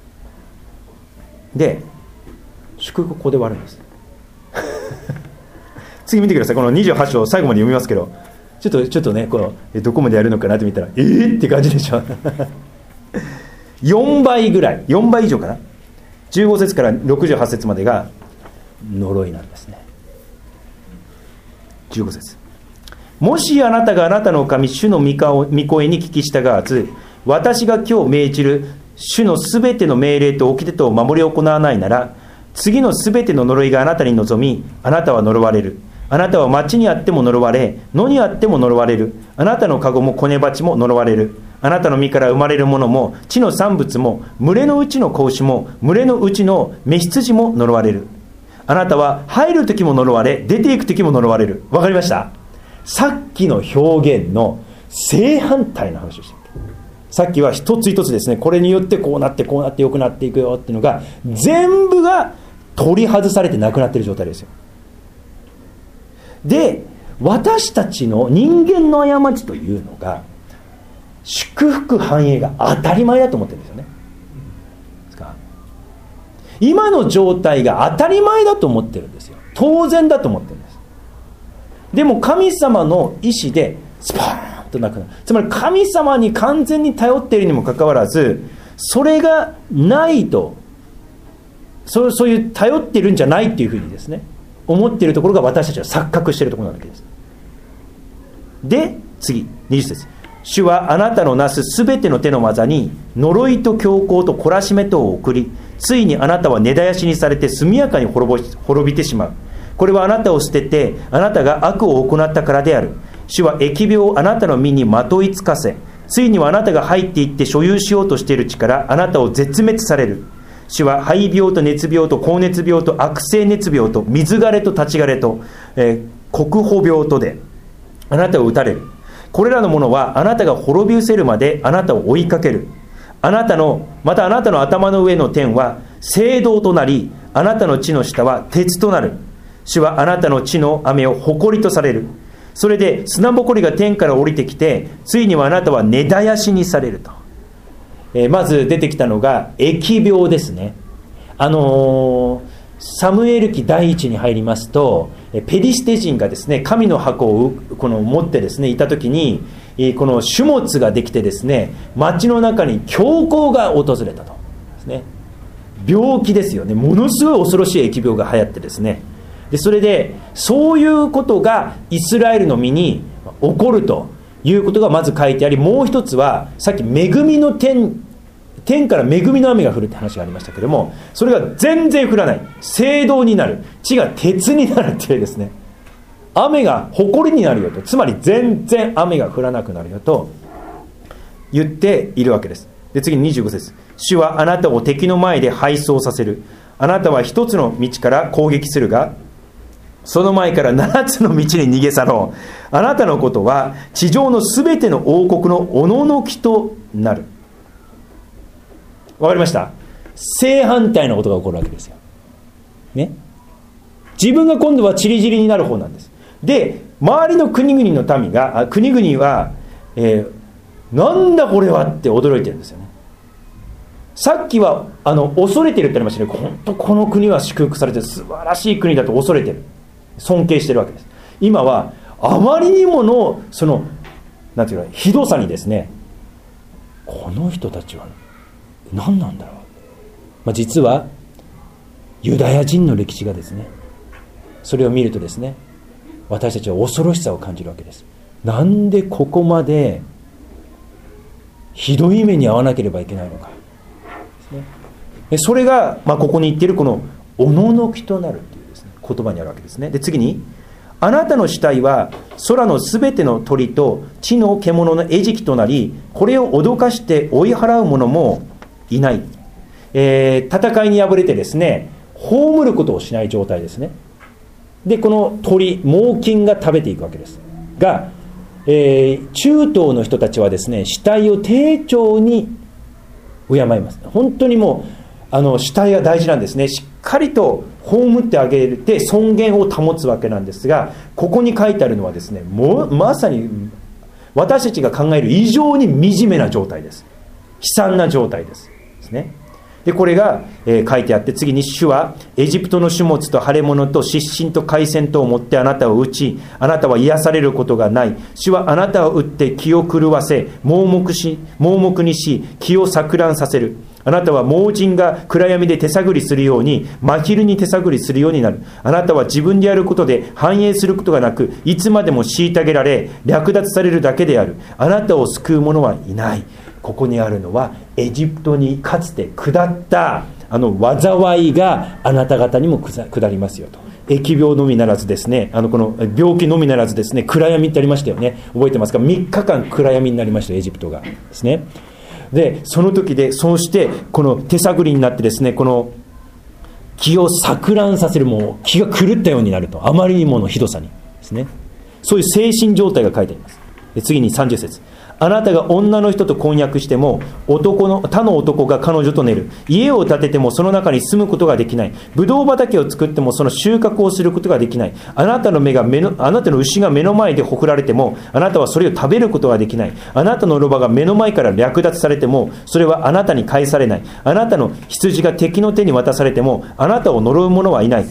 で祝福ここで終わるんです次見てください。このにじゅうはち章最後まで読みますけど、ちょっとちょっとねこのどこまでやるのかなって見たらえーって感じでしょよんばいぐらい、よんばい以上かな。じゅうご節からろくじゅうはち節までが呪いなんですね。じゅうご節、もしあなたがあなたの神主の御声に聞き従わず、私が今日命じる主のすべての命令と掟とを守り行わないなら、次のすべての呪いがあなたに臨み、あなたは呪われる。あなたは町にあっても呪われ、野にあっても呪われる。あなたの籠も子バチも呪われる。あなたの身から生まれるものも地の産物も群れのうちの子牛も群れのうちの雌羊も呪われる。あなたは入る時も呪われ、出ていく時も呪われる。わかりました？さっきの表現の正反対の話をしている。さっきは一つ一つですね、これによってこうなってこうなって良くなっていくよっていうのが全部が取り外されてなくなっている状態ですよ。で私たちの人間の過ちというのが祝福繁栄が当たり前だと思ってるんですよね。ですか？今の状態が当たり前だと思ってるんですよ。当然だと思ってるんです。でも神様の意志でスポーンとなくなる。つまり神様に完全に頼っているにもかかわらず、それがないとそう、そういう頼ってるんじゃないっていうふうにですね思っているところが私たちは錯覚しているところなわけです。で次にじゅっ節、主はあなたのなすすべての手の技に呪いと強行と懲らしめとを送り、ついにあなたは根絶やしにされて速やかに滅ぼ滅びてしまう。これはあなたを捨ててあなたが悪を行ったからである。主は疫病をあなたの身にまといつかせ、ついにはあなたが入っていって所有しようとしている力、あなたを絶滅される。主は肺病と熱病と高熱病と悪性熱病と水枯れと立ち枯れと、えー、黒穂病とであなたを打たれる。これらのものはあなたが滅び失せるまであなたを追いかける。あなたのまたあなたの頭の上の天は青銅となり、あなたの地の下は鉄となる。主はあなたの地の雨を誇りとされる。それで砂ぼこりが天から降りてきて、ついにはあなたは根絶やしにされると。えー、まず出てきたのが疫病ですね。あのー、サムエル記第一に入りますと、ペリシテ人がですね神の箱をこの持ってですねいた時に、この種物ができてですね、町の中に恐慌が訪れたとですね。病気ですよね。ものすごい恐ろしい疫病が流行ってですね、でそれでそういうことがイスラエルの身に起こるということがまず書いてあり、もう一つはさっき恵みの天天から恵みの雨が降るって話がありましたけれども、それが全然降らない、青銅になる、地が鉄になるっていうですね、雨が埃になるよと、つまり全然雨が降らなくなるよと言っているわけです。で次ににじゅうご節、主はあなたを敵の前で敗走させる。あなたは一つの道から攻撃するが、その前から七つの道に逃げ去ろう。あなたのことは地上のすべての王国のおののきとなる。わかりました？正反対のことが起こるわけですよ、ね、自分が今度はチリジリになる方なんです。で周りの国々の民が国々は、えー、なんだこれはって驚いてるんですよね。さっきはあの恐れてるってありましたね。本当この国は祝福されて素晴らしい国だと恐れてる、尊敬してるわけです。今はあまりにものそのなんていうかひどさにですね、この人たちは何なんだろう、まあ、実はユダヤ人の歴史がですね、それを見るとですね、私たちは恐ろしさを感じるわけです。なんでここまでひどい目に遭わなければいけないのかですね。でそれが、まあ、ここに言っているこのおののきとなるというですね、言葉にあるわけですね。で次に、あなたの死体は空のすべての鳥と地の獣の餌食となり、これを脅かして追い払う者もいない。えー、戦いに敗れてですね、葬ることをしない状態ですね。でこの鳥猛禽が食べていくわけですが、えー、中東の人たちはですね、死体を丁重に敬います。本当にもうあの死体が大事なんですね。しっかりと葬ってあげて尊厳を保つわけなんですが、ここに書いてあるのはですね、もうまさに私たちが考える以上に惨めな状態です。悲惨な状態ですですね。でこれが、えー、書いてあって、次に、主はエジプトの種物と腫れ物と湿疹と海鮮とを持ってあなたを打ち、あなたは癒されることがない。主はあなたを打って気を狂わせ、盲目し盲目にし気を錯乱させる。あなたは盲人が暗闇で手探りするように、真昼に手探りするようになる。あなたは自分でやることで繁栄することがなく、いつまでも虐げられ略奪されるだけである。あなたを救う者はいない。ここにあるのはエジプトにかつて下ったあの災いがあなた方にも下りますよと。疫病のみならずですね、あのこの病気のみならずですね、暗闇ってありましたよね。覚えてますか？みっかかん暗闇になりました、エジプトがですね。でその時で、そうしてこの手探りになってですね、この気を錯乱させる、もう気が狂ったようになると、あまりにものひどさにですね、そういう精神状態が書いてあります。で次にさんじゅっ節、あなたが女の人と婚約しても男の他の男が彼女と寝る。家を建ててもその中に住むことができない。ブドウ畑を作ってもその収穫をすることができない。あなたの目が目のあなたの牛が目の前でほふられてもあなたはそれを食べることができない。あなたのロバが目の前から略奪されてもそれはあなたに返されない。あなたの羊が敵の手に渡されてもあなたを呪う者はいない。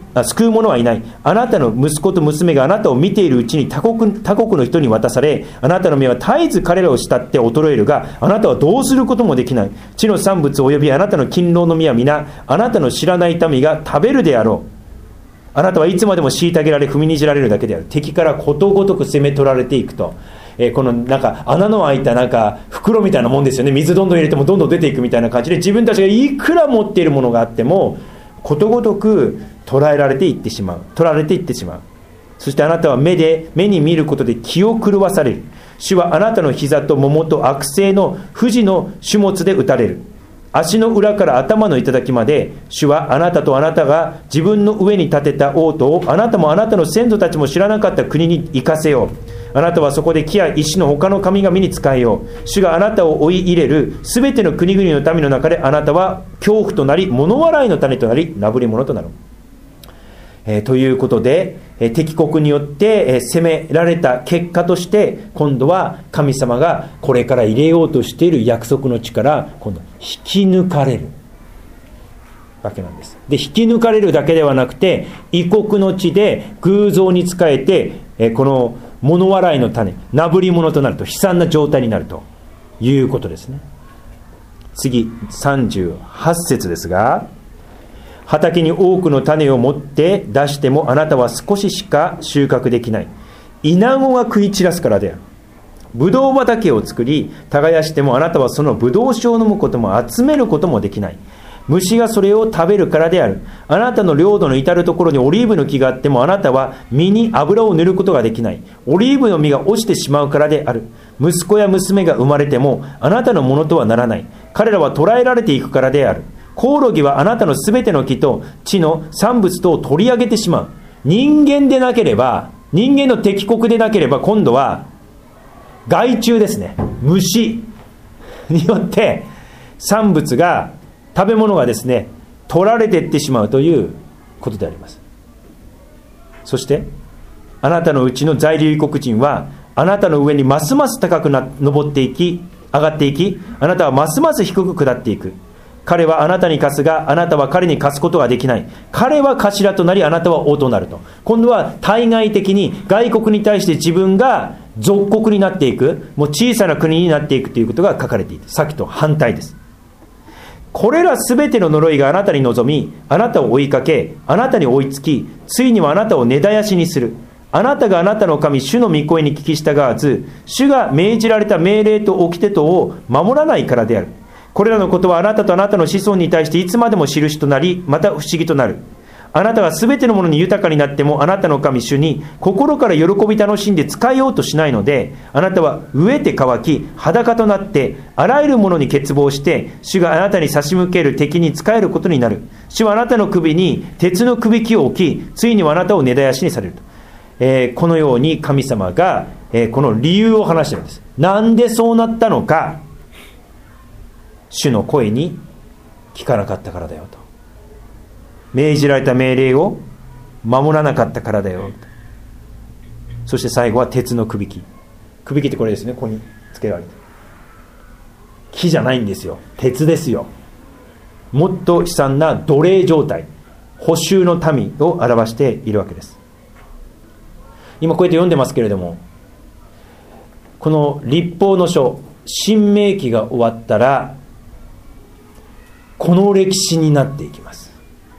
あ救う者はいない。あなたの息子と娘があなたを見ているうちに他国、他国の人に渡され、あなたの目は絶えず彼らを慕って衰えるが、あなたはどうすることもできない。地の産物及びあなたの勤労の実は皆、あなたの知らない民が食べるであろう。あなたはいつまでも虐げられ踏みにじられるだけである。敵からことごとく攻め取られていくと、えー、このなんか穴の開いたなんか袋みたいなもんですよね。水どんどん入れてもどんどん出ていくみたいな感じで、自分たちがいくら持っているものがあってもことごとく捉えられていってしまう取られていってしまう。そしてあなたは目で目に見ることで気を狂わされる。主はあなたの膝と桃と悪性の不治の種物で打たれる。足の裏から頭の頂まで、主はあなたとあなたが自分の上に立てた王都をあなたもあなたの先祖たちも知らなかった国に行かせよう。あなたはそこで木や石の他の神々に仕えよう。主があなたを追い入れるすべての国々の民の中で、あなたは恐怖となり物笑いの種となりなぶり者となる。えー、ということで、えー、敵国によって、えー、攻められた結果として、今度は神様がこれから入れようとしている約束の地から今度引き抜かれるわけなんです。で、引き抜かれるだけではなくて、異国の地で偶像に仕えて、えー、この物笑いの種、なぶり者となると、悲惨な状態になるということですね。次さんじゅうはち節ですが、畑に多くの種を持って出してもあなたは少ししか収穫できない。イナゴが食い散らすからである。ブドウ畑を作り耕してもあなたはそのブドウ酒を飲むことも集めることもできない。虫がそれを食べるからである。あなたの領土の至るところにオリーブの木があってもあなたは実に油を塗ることができない。オリーブの実が落ちてしまうからである。息子や娘が生まれてもあなたのものとはならない。彼らは捕らえられていくからである。コオロギはあなたのすべての木と地の産物とを取り上げてしまう。人間でなければ、人間の敵国でなければ、今度は害虫ですね、虫によって産物が、食べ物がですね取られていってしまうということであります。そしてあなたのうちの在留異国人はあなたの上にますます高くな登っていき上がっていき、あなたはますます低く下っていく。彼はあなたに貸すがあなたは彼に貸すことができない。彼は頭となりあなたは王となると。今度は対外的に外国に対して自分が属国になっていく、もう小さな国になっていくということが書かれていて、さっきと反対です。これらすべての呪いがあなたに臨み、あなたを追いかけ、あなたに追いつき、ついにはあなたを根絶やしにする。あなたがあなたの神主の御声に聞き従わず、主が命じられた命令と掟とを守らないからである。これらのことはあなたとあなたの子孫に対していつまでも印となり、また不思議となる。あなたがすべてのものに豊かになっても、あなたの神主に心から喜び楽しんで使えようとしないので、あなたは飢えて乾き裸となってあらゆるものに欠乏して、主があなたに差し向ける敵に仕えることになる。主はあなたの首に鉄の首輝を置き、ついにはあなたを根絶やしにされると。えー、このように神様が、えー、この理由を話しているんです。なんでそうなったのか。主の声に聞かなかったからだよと。命じられた命令を守らなかったからだよと。そして最後は鉄のくびき。くびきってこれですね、ここにつけられてる木じゃないんですよ、鉄ですよ。もっと悲惨な奴隷状態、捕囚の民を表しているわけです。今こうやって読んでますけれども、この律法の書申命記が終わったらこの歴史になっていきます。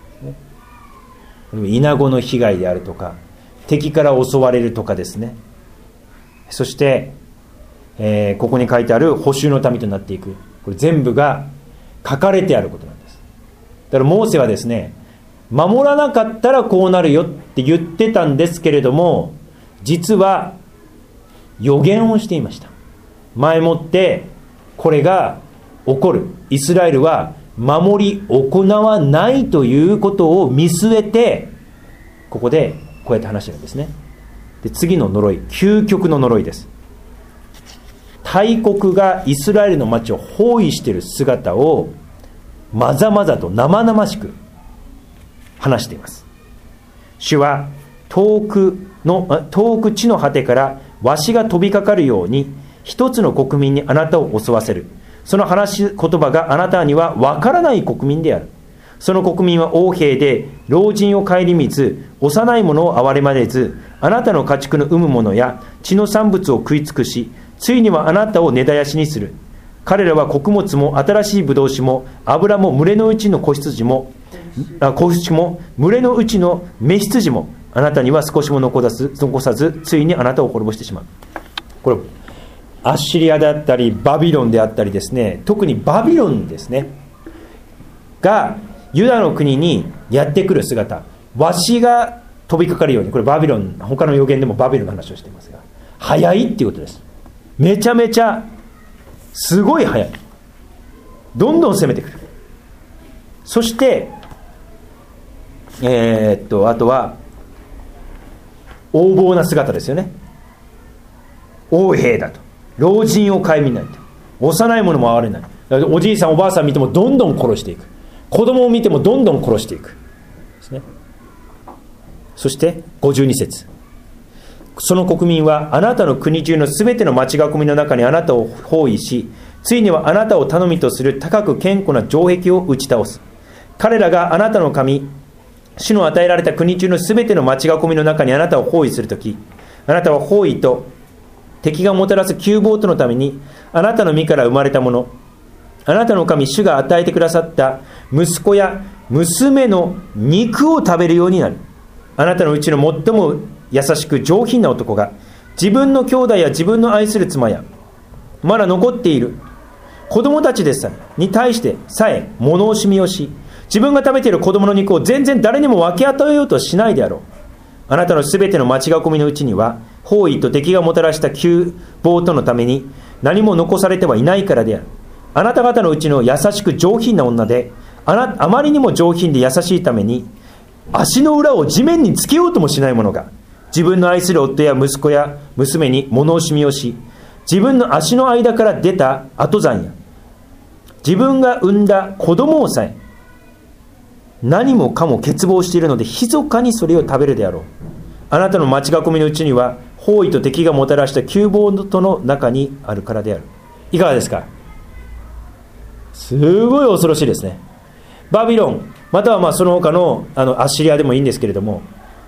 イナゴの被害であるとか、敵から襲われるとかですね。そして、えー、ここに書いてある捕囚の民となっていく。これ全部が書かれてあることなんです。だからモーセはですね、守らなかったらこうなるよって言ってたんですけれども、実は予言をしていました。前もってこれが起こる。イスラエルは守り行わないということを見据えて、ここでこうやって話してるんですね。で、次の呪い、究極の呪いです。大国がイスラエルの町を包囲している姿をまざまざと生々しく話しています。主は遠くの遠く地の果てからわしが飛びかかるように一つの国民にあなたを襲わせる。その話し言葉があなたには分からない国民である。 その国民は横兵で老人を顧みず、幼い者を憐れまれず、あなたの家畜の産むものや血の産物を食い尽くし、ついにはあなたを根絶やしにする。彼らは穀物も新しいブドウ酒も油も群れのうちの子羊もあ子牛も群れのうちの雌羊もあなたには少しも残さず、残さずついにあなたを滅ぼしてしまう。これアッシリアであったりバビロンであったりですね、特にバビロンですねがユダの国にやってくる姿、わしが飛びかかるように、これバビロン、他の預言でもバビロンの話をしていますが、早いっていうことです。めちゃめちゃすごい早い、どんどん攻めてくる。そしてえー、っとあとは横暴な姿ですよね。横兵だと、老人を顧みないと、幼い者も憐れない。おじいさんおばあさん見てもどんどん殺していく、子供を見てもどんどん殺していくですね。そしてごじゅうに節、その国民はあなたの国中のすべての町囲みの中にあなたを包囲し、ついにはあなたを頼みとする高く堅固な城壁を打ち倒す。彼らがあなたの神主の与えられた国中のすべての町囲みの中にあなたを包囲するとき、あなたは包囲と敵がもたらす窮乏とのために、あなたの身から生まれたもの、あなたの神主が与えてくださった息子や娘の肉を食べるようになる。あなたのうちの最も優しく上品な男が自分の兄弟や自分の愛する妻やまだ残っている子供たちでさえに対してさえ物惜しみをし、自分が食べている子供の肉を全然誰にも分け与えようとしないであろう。あなたのすべての町囲みのうちには包囲と敵がもたらした窮乏とのために何も残されてはいないからである。あなた方のうちの優しく上品な女で、あなあまりにも上品で優しいために足の裏を地面につけようともしない者が、自分の愛する夫や息子や娘に物惜しみをし、自分の足の間から出た後産や自分が産んだ子供をさえ何もかも欠乏しているので、密かにそれを食べるであろう。あなたの町囲みのうちには包囲と敵がもたらした窮乏との中にあるからである。いかがですか。すごい恐ろしいですね。バビロン、またはまあその他の、あのアッシリアでもいいんですけれども、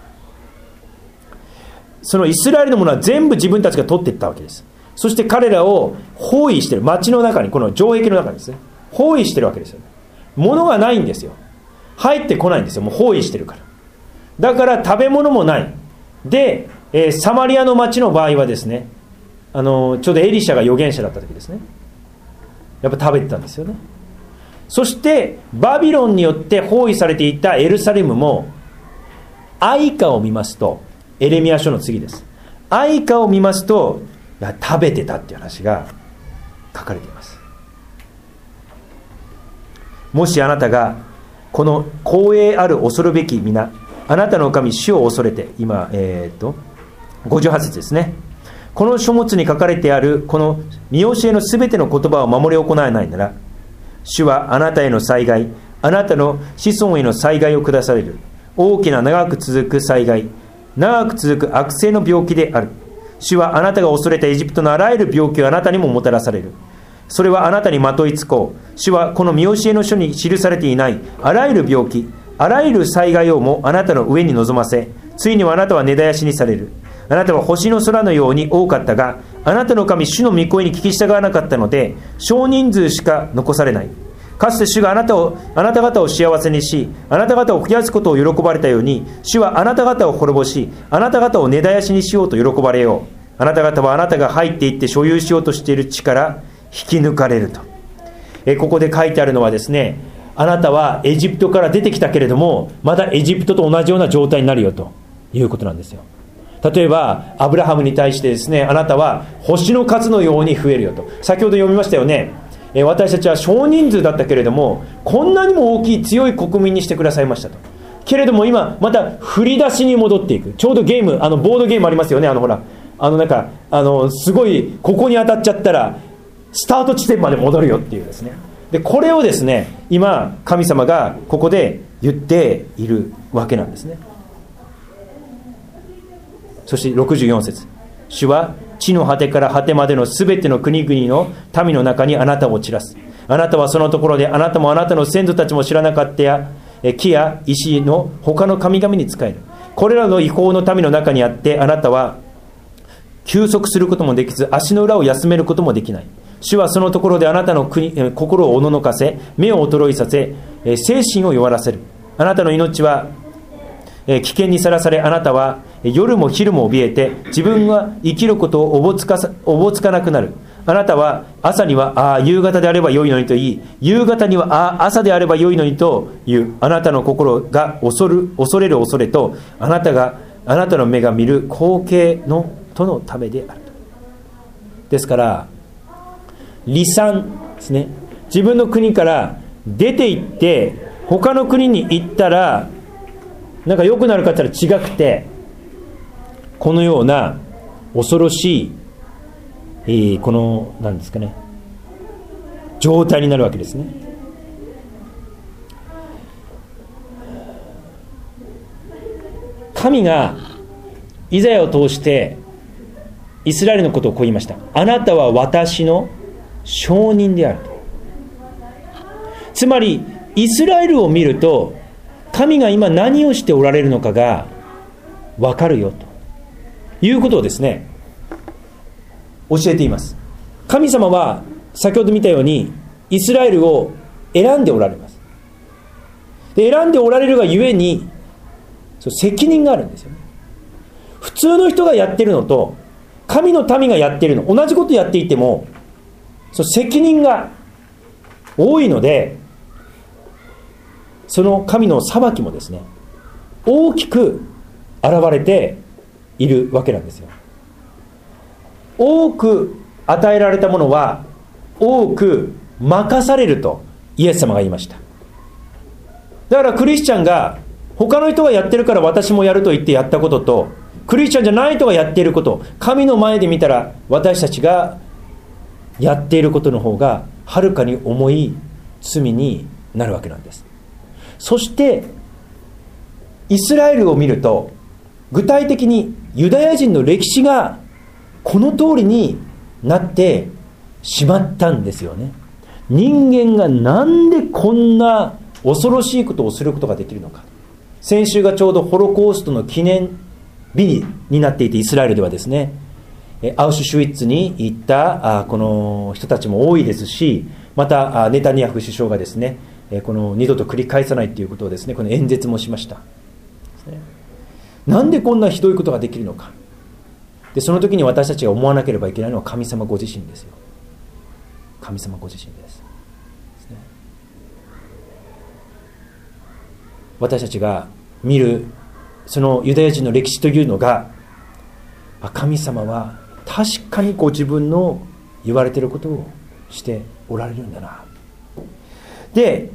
そのイスラエルのものは全部自分たちが取っていったわけです。そして彼らを包囲している、町の中に、この城壁の中にですね、包囲しているわけですよね。物がないんですよ。入ってこないんですよ。もう包囲してるから。だから食べ物もない。で、えー、サマリアの町の場合はですね、あのちょうどエリシャが預言者だった時ですね、やっぱ食べてたんですよね。そしてバビロンによって包囲されていたエルサレムも、哀歌を見ますと、エレミヤ書の次です。哀歌を見ますと、いや食べてたっていう話が書かれています。もしあなたがこの光栄ある恐るべき皆、あなたの神主を恐れて、今、えー、っとごじゅうはち節ですね。この書物に書かれてあるこの見教えのすべての言葉を守り行わないなら、主はあなたへの災害、あなたの子孫への災害を下される。大きな長く続く災害、長く続く悪性の病気である。主はあなたが恐れたエジプトのあらゆる病気をあなたにももたらされる。それはあなたにまといつこう。主はこの見教えの書に記されていないあらゆる病気、あらゆる災害をもあなたの上に臨ませ、ついにはあなたは根絶やしにされる。あなたは星の空のように多かったが、あなたの神主の御声に聞き従わなかったので、少人数しか残されない。かつて主があなたをあなた方を幸せにし、あなた方を増やすことを喜ばれたように、主はあなた方を滅ぼし、あなた方を根絶やしにしようと喜ばれよう。あなた方はあなたが入っていって所有しようとしている地から引き抜かれると。えここで書いてあるのはですね、あなたはエジプトから出てきたけれども、またエジプトと同じような状態になるよということなんですよ。例えばアブラハムに対してですね、あなたは星の数のように増えるよと。先ほど読みましたよね。え私たちは少人数だったけれども、こんなにも大きい強い国民にしてくださいましたと。けれども今また振り出しに戻っていく。ちょうどゲーム、あのボードゲームありますよね。あのほらあのなんかあのすごいここに当たっちゃったらスタート地点まで戻るよっていうですね。でこれをですね、今神様がここで言っているわけなんですね。そしてろくじゅうよん節、主は地の果てから果てまでのすべての国々の民の中にあなたを散らす。あなたはそのところで、あなたもあなたの先祖たちも知らなかったや木や石の他の神々に仕える。これらの違法の民の中にあって、あなたは休息することもできず、足の裏を休めることもできない。主はそのところであなたの国心をおののかせ、目を衰えさせ、精神を弱らせる。あなたの命は危険にさらされ、あなたは夜も昼も怯えて、自分が生きることをおぼつかさ、おぼつかなくなる。あなたは朝にはああ夕方であれば良いのにと言い、夕方にはああ朝であれば良いのにという。あなたの心が恐る恐れる恐れと、あなたがあなたの目が見る光景のとのためである。ですから離散ですね。自分の国から出て行って他の国に行ったらなんか良くなるかって言ったら違くて、このような恐ろしい、えー、この何ですかね、状態になるわけですね。神がイザヤを通してイスラエルのことをこう言いました。あなたは私の証人であると。つまりイスラエルを見ると神が今何をしておられるのかが分かるよということをですね教えています。神様は先ほど見たようにイスラエルを選んでおられます。で選んでおられるがゆえに責任があるんですよね。普通の人がやってるのと神の民がやってるの、同じことやっていてもその責任が多いので、その神の裁きもですね大きく現れているわけなんですよ。多く与えられたものは多く任されるとイエス様が言いました。だからクリスチャンが他の人がやってるから私もやると言ってやったことと、クリスチャンじゃない人がやっていること、神の前で見たら私たちがやっていることの方がはるかに重い罪になるわけなんです。そしてイスラエルを見ると具体的にユダヤ人の歴史がこの通りになってしまったんですよね。人間がなんでこんな恐ろしいことをすることができるのか。先週がちょうどホロコーストの記念日になっていて、イスラエルではですねアウシュシュウィッツに行ったこの人たちも多いですし、またネタニヤフ首相がですねこの二度と繰り返さないということをですねこの演説もしました。なんでこんなひどいことができるのか。でその時に私たちが思わなければいけないのは神様ご自身ですよ。神様ご自身です。ですね、私たちが見るそのユダヤ人の歴史というのが、神様は確かにご自分の言われていることをしておられるんだな。で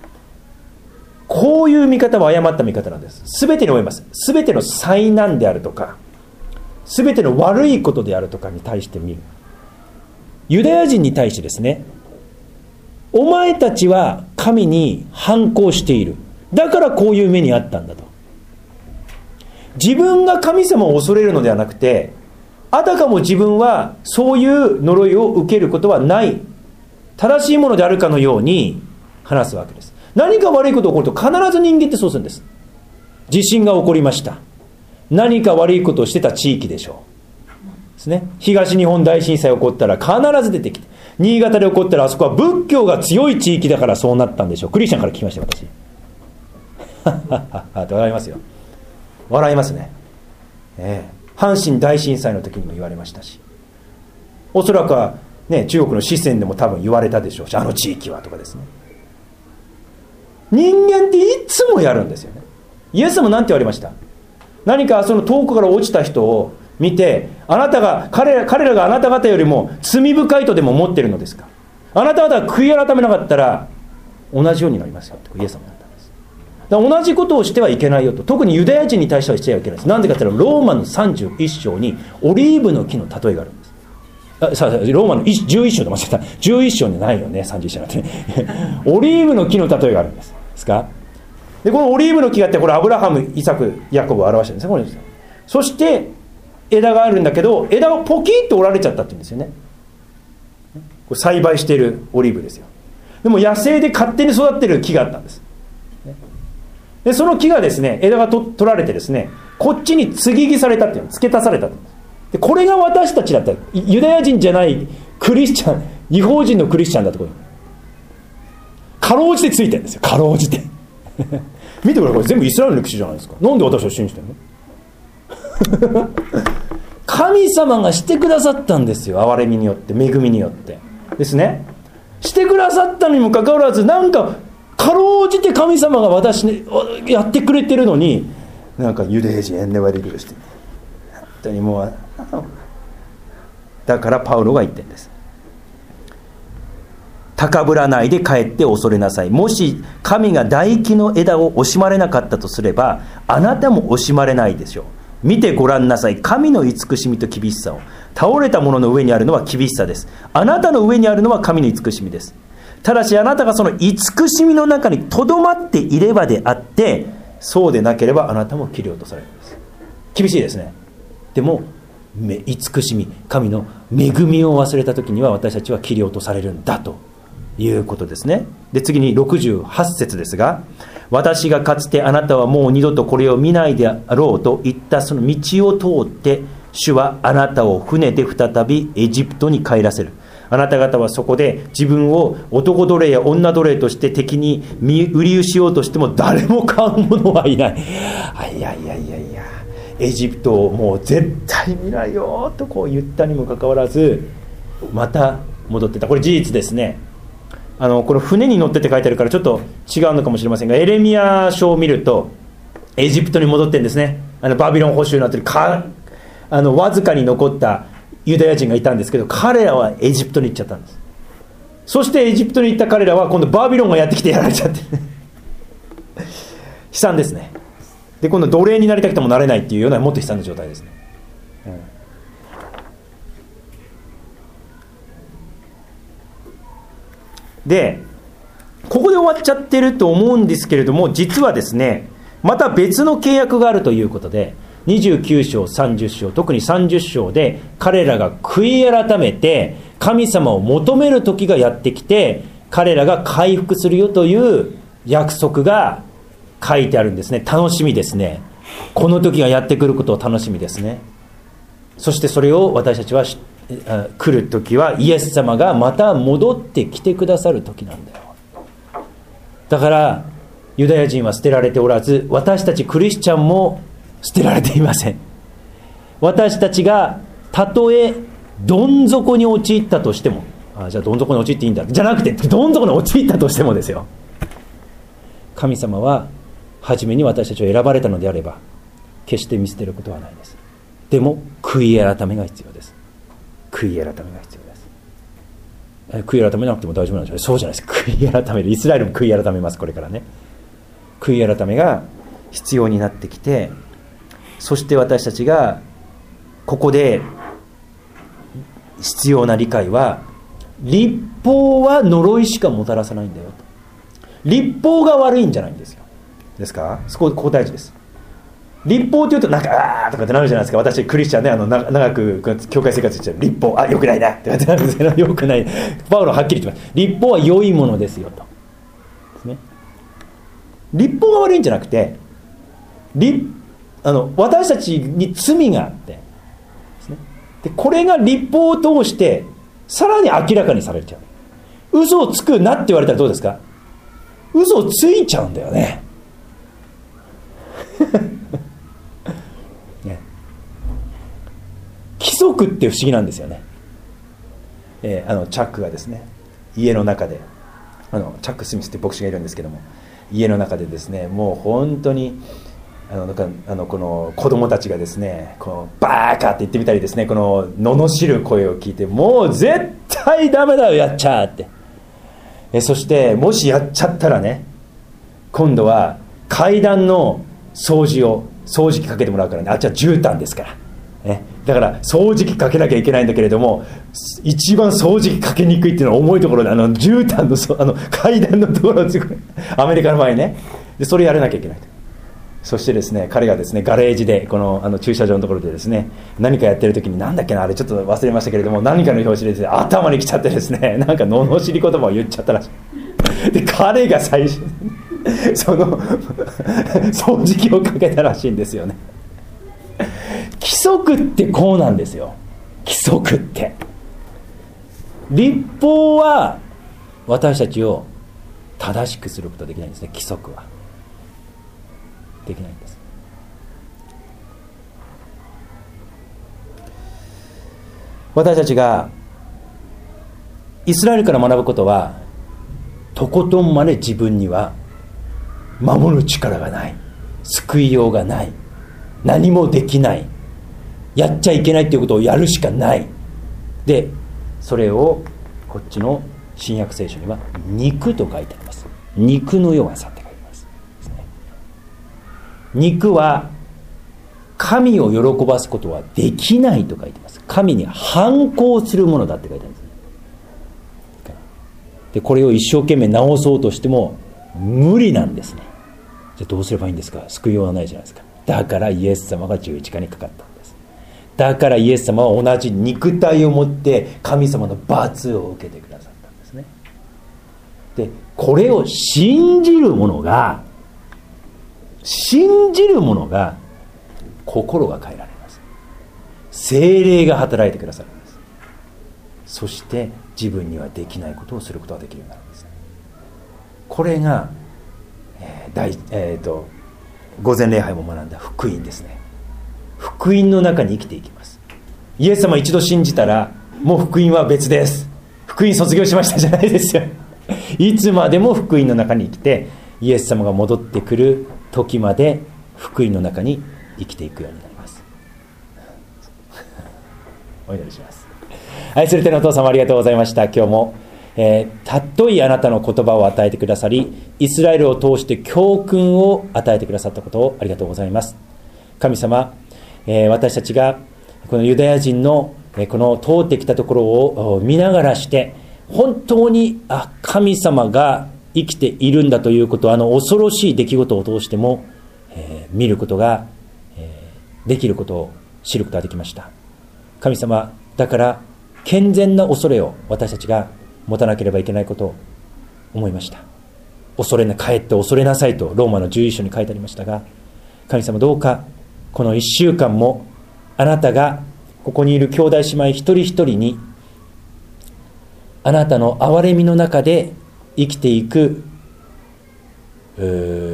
こういう見方は誤った見方なんです。すべてにおいます。すべての災難であるとかすべての悪いことであるとかに対して見る。ユダヤ人に対してですね、お前たちは神に反抗している、だからこういう目にあったんだと。自分が神様を恐れるのではなくて、あたかも自分はそういう呪いを受けることはない、正しいものであるかのように話すわけです。何か悪いことが起こると必ず人間ってそうするんです。地震が起こりました。何か悪いことをしてた地域でしょうですね。東日本大震災が起こったら必ず出てきて、新潟で起こったらあそこは仏教が強い地域だからそうなったんでしょう。クリスチャンから聞きました私。って笑いますよ。笑いますね、ええ、阪神大震災の時にも言われましたし、おそらくは、ね、中国の四川でも多分言われたでしょうし、あの地域はとかですね。人間っていつもやるんですよね。イエスも何て言われました。何かその遠くから落ちた人を見て、あなたが 彼ら、彼らがあなた方よりも罪深いとでも思っているのですか。あなた方が悔い改めなかったら同じようになりますよとイエス様は言ったんです。だから同じことをしてはいけないよと。特にユダヤ人に対してはしてはいけないです。なんでかというとローマのさんじゅういっ章にオリーブの木の例えがあるんです。あさあローマのじゅういっ章で間違えた。じゅういっ章にないよね、さんじゅういっ章なんてねオリーブの木の例えがあるんです。ですか。でこのオリーブの木があって、これアブラハム、イサク、ヤコブを表してるんですね。これです。そして枝があるんだけど、枝をポキッと折られちゃったって言うんですよね。これ栽培しているオリーブですよ。でも野生で勝手に育ってる木があったんです。 でその木がですね、枝がと取られてですね、こっちに継ぎ木されたっていうの、付け足された。でこれが私たちだった。ユダヤ人じゃないクリスチャン、違法人のクリスチャンだところにかろうじてついてるんですよ。かろうじて見てください、これ全部イスラエルの歴史じゃないですか。なんで私は信じてるの神様がしてくださったんですよ。憐れみによって、恵みによってですね。してくださったにもかかわらず、なんかかろうじて神様が私にやってくれてるのに、なんかユダヤ人エンネワリグルして、本当にもう、だからパウロが言ってるんです。高ぶらないで帰って恐れなさい。もし神が唾液の枝を惜しまれなかったとすれば、あなたも惜しまれないでしょう。見てごらんなさい。神の慈しみと厳しさを。倒れた者の上にあるのは厳しさです。あなたの上にあるのは神の慈しみです。ただしあなたがその慈しみの中にとどまっていればであって、そうでなければあなたも切り落とされるんです。厳しいですね。でも慈しみ、神の恵みを忘れた時には私たちは切り落とされるんだということですね。で次にろくじゅうはち節ですが、私がかつてあなたはもう二度とこれを見ないであろうと言ったその道を通って、主はあなたを船で再びエジプトに帰らせる。あなた方はそこで自分を男奴隷や女奴隷として敵に売りしようとしても誰も買う者はいない。あいやいやいやいや、エジプトをもう絶対見ないよとこう言ったにもかかわらず、また戻ってた。これ事実ですね。あのこの船に乗ってって書いてあるからちょっと違うのかもしれませんが、エレミヤ書を見るとエジプトに戻ってるんですね。あのバビロン捕囚になってるか、あのわずかに残ったユダヤ人がいたんですけど、彼らはエジプトに行っちゃったんです。そしてエジプトに行った彼らは今度バビロンがやってきてやられちゃって悲惨ですね。で今度奴隷になりたくてもなれないっていうようなもっと悲惨な状態ですね、うん、でここで終わっちゃってると思うんですけれども、実はですねまた別の契約があるということで、にじゅうきゅう章さんじゅう章、特にさんじゅう章で彼らが悔い改めて神様を求める時がやってきて、彼らが回復するよという約束が書いてあるんですね。楽しみですね。この時がやってくることを楽しみですね。そしてそれを私たちは来る時はイエス様がまた戻ってきてくださる時なんだよ。だからユダヤ人は捨てられておらず、私たちクリスチャンも捨てられていません。私たちがたとえどん底に陥ったとしても、あじゃあどん底に陥っていいんだじゃなくて、どん底に陥ったとしてもですよ、神様は初めに私たちを選ばれたのであれば決して見捨てることはないです。でも悔い改めが必要です。悔い改めが必要です。え悔い改めなくても大丈夫なんでしょう。そうじゃないです。悔い改める。イスラエルも悔い改めます。これからね、悔い改めが必要になってきて、そして私たちがここで必要な理解は、律法は呪いしかもたらさないんだよと。律法が悪いんじゃないんですよ。ですからそこここ大事です。律法というとなんかあーとかってなるじゃないですか。私クリスチャンね、あの長く教会生活してる律法あ良くないなってなるんですけど、良くない。パウロははっきり言ってます。律法は良いものですよとですね。律法が悪いんじゃなくて、律あの私たちに罪があってですね。でこれが律法を通してさらに明らかにされちゃう。嘘をつくなって言われたらどうですか。嘘をついちゃうんだよね。ね、規則って不思議なんですよね、えー、あのチャックがですね、家の中であのチャック・スミスって牧師がいるんですけども、家の中でですね、もう本当にあのなんかあのこの子供たちがですね、こうバーカって言ってみたりですね、この罵る声を聞いて、もう絶対ダメだよやっちゃーって、えそしてもしやっちゃったらね、今度は階段の掃除を掃除機かけてもらうからね、あっちは絨毯ですから、ね、だから掃除機かけなきゃいけないんだけれども、一番掃除機かけにくいっていうのは重いところで、あの絨毯のそあの階段のところをアメリカの場合ね、でそれやらなきゃいけないと。そしてですね、彼がですねガレージでこの、あの駐車場のところでですね、何かやってる時に、なんだっけなあれちょっと忘れましたけれども、何かの表紙でですね、頭に来ちゃってですね、なんか罵り言葉を言っちゃったらしい。で彼が最初その掃除機をかけたらしいんですよね。規則ってこうなんですよ。規則って律法は私たちを正しくすることはできないんですね。規則はできないんです。私たちがイスラエルから学ぶことは、とことんまで自分には守る力がない、救いようがない、何もできない、やっちゃいけないということをやるしかないで、それをこっちの新約聖書には肉と書いてあります。肉の弱さって書いてます。肉は神を喜ばすことはできないと書いてます。神に反抗するものだって書いてあるんです。でこれを一生懸命直そうとしても無理なんですね。じゃあどうすればいいんですか。救いようがないじゃないですか。だからイエス様が十字架にかかったんです。だからイエス様は同じ肉体を持って神様の罰を受けてくださったんですね。でこれを信じる者が信じる者が心が変えられます。聖霊が働いてくださるんです。そして自分にはできないことをすることができるようになるんです。これが、えー大えー、と御前礼拝も学んだ福音ですね。福音の中に生きていきます。イエス様一度信じたらもう福音は別です。福音卒業しましたじゃないですよ。いつまでも福音の中に生きて、イエス様が戻ってくる時まで福音の中に生きていくようになります。お祈りします。愛する天のお父様、ありがとうございました。今日も、えー、たっといあなたの言葉を与えてくださり、イスラエルを通して教訓を与えてくださったことをありがとうございます。神様、えー、私たちがこのユダヤ人の、えー、この通ってきたところを見ながらして、本当にあ神様が生きているんだということを、あの恐ろしい出来事を通しても、えー、見ることが、えー、できることを知ることができました。神様、だから健全な恐れを私たちが持たなければいけないことを思いました。恐れな帰って恐れなさいとローマのじゅういっ章に書いてありましたが、神様どうかこのいっしゅうかんもあなたがここにいる兄弟姉妹一人一人にあなたの憐れみの中で生きていく御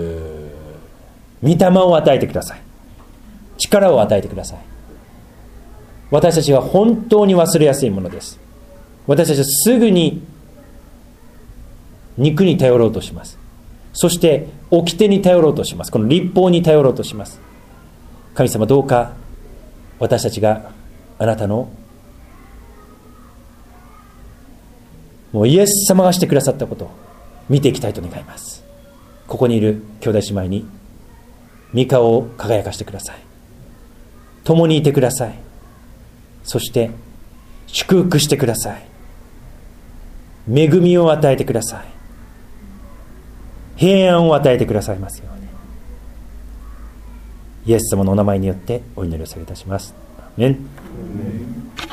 霊を与えてください。力を与えてください。私たちは本当に忘れやすいものです。私たちはすぐに肉に頼ろうとします。そして掟に頼ろうとします。この律法に頼ろうとします。神様どうか私たちがあなたのもうイエス様がしてくださったことを見ていきたいと願います。ここにいる兄弟姉妹に御顔を輝かしてください。共にいてください。そして祝福してください。恵みを与えてください。平安を与えてくださいますように、イエス様のお名前によってお祈りを下げいたします。アーメン。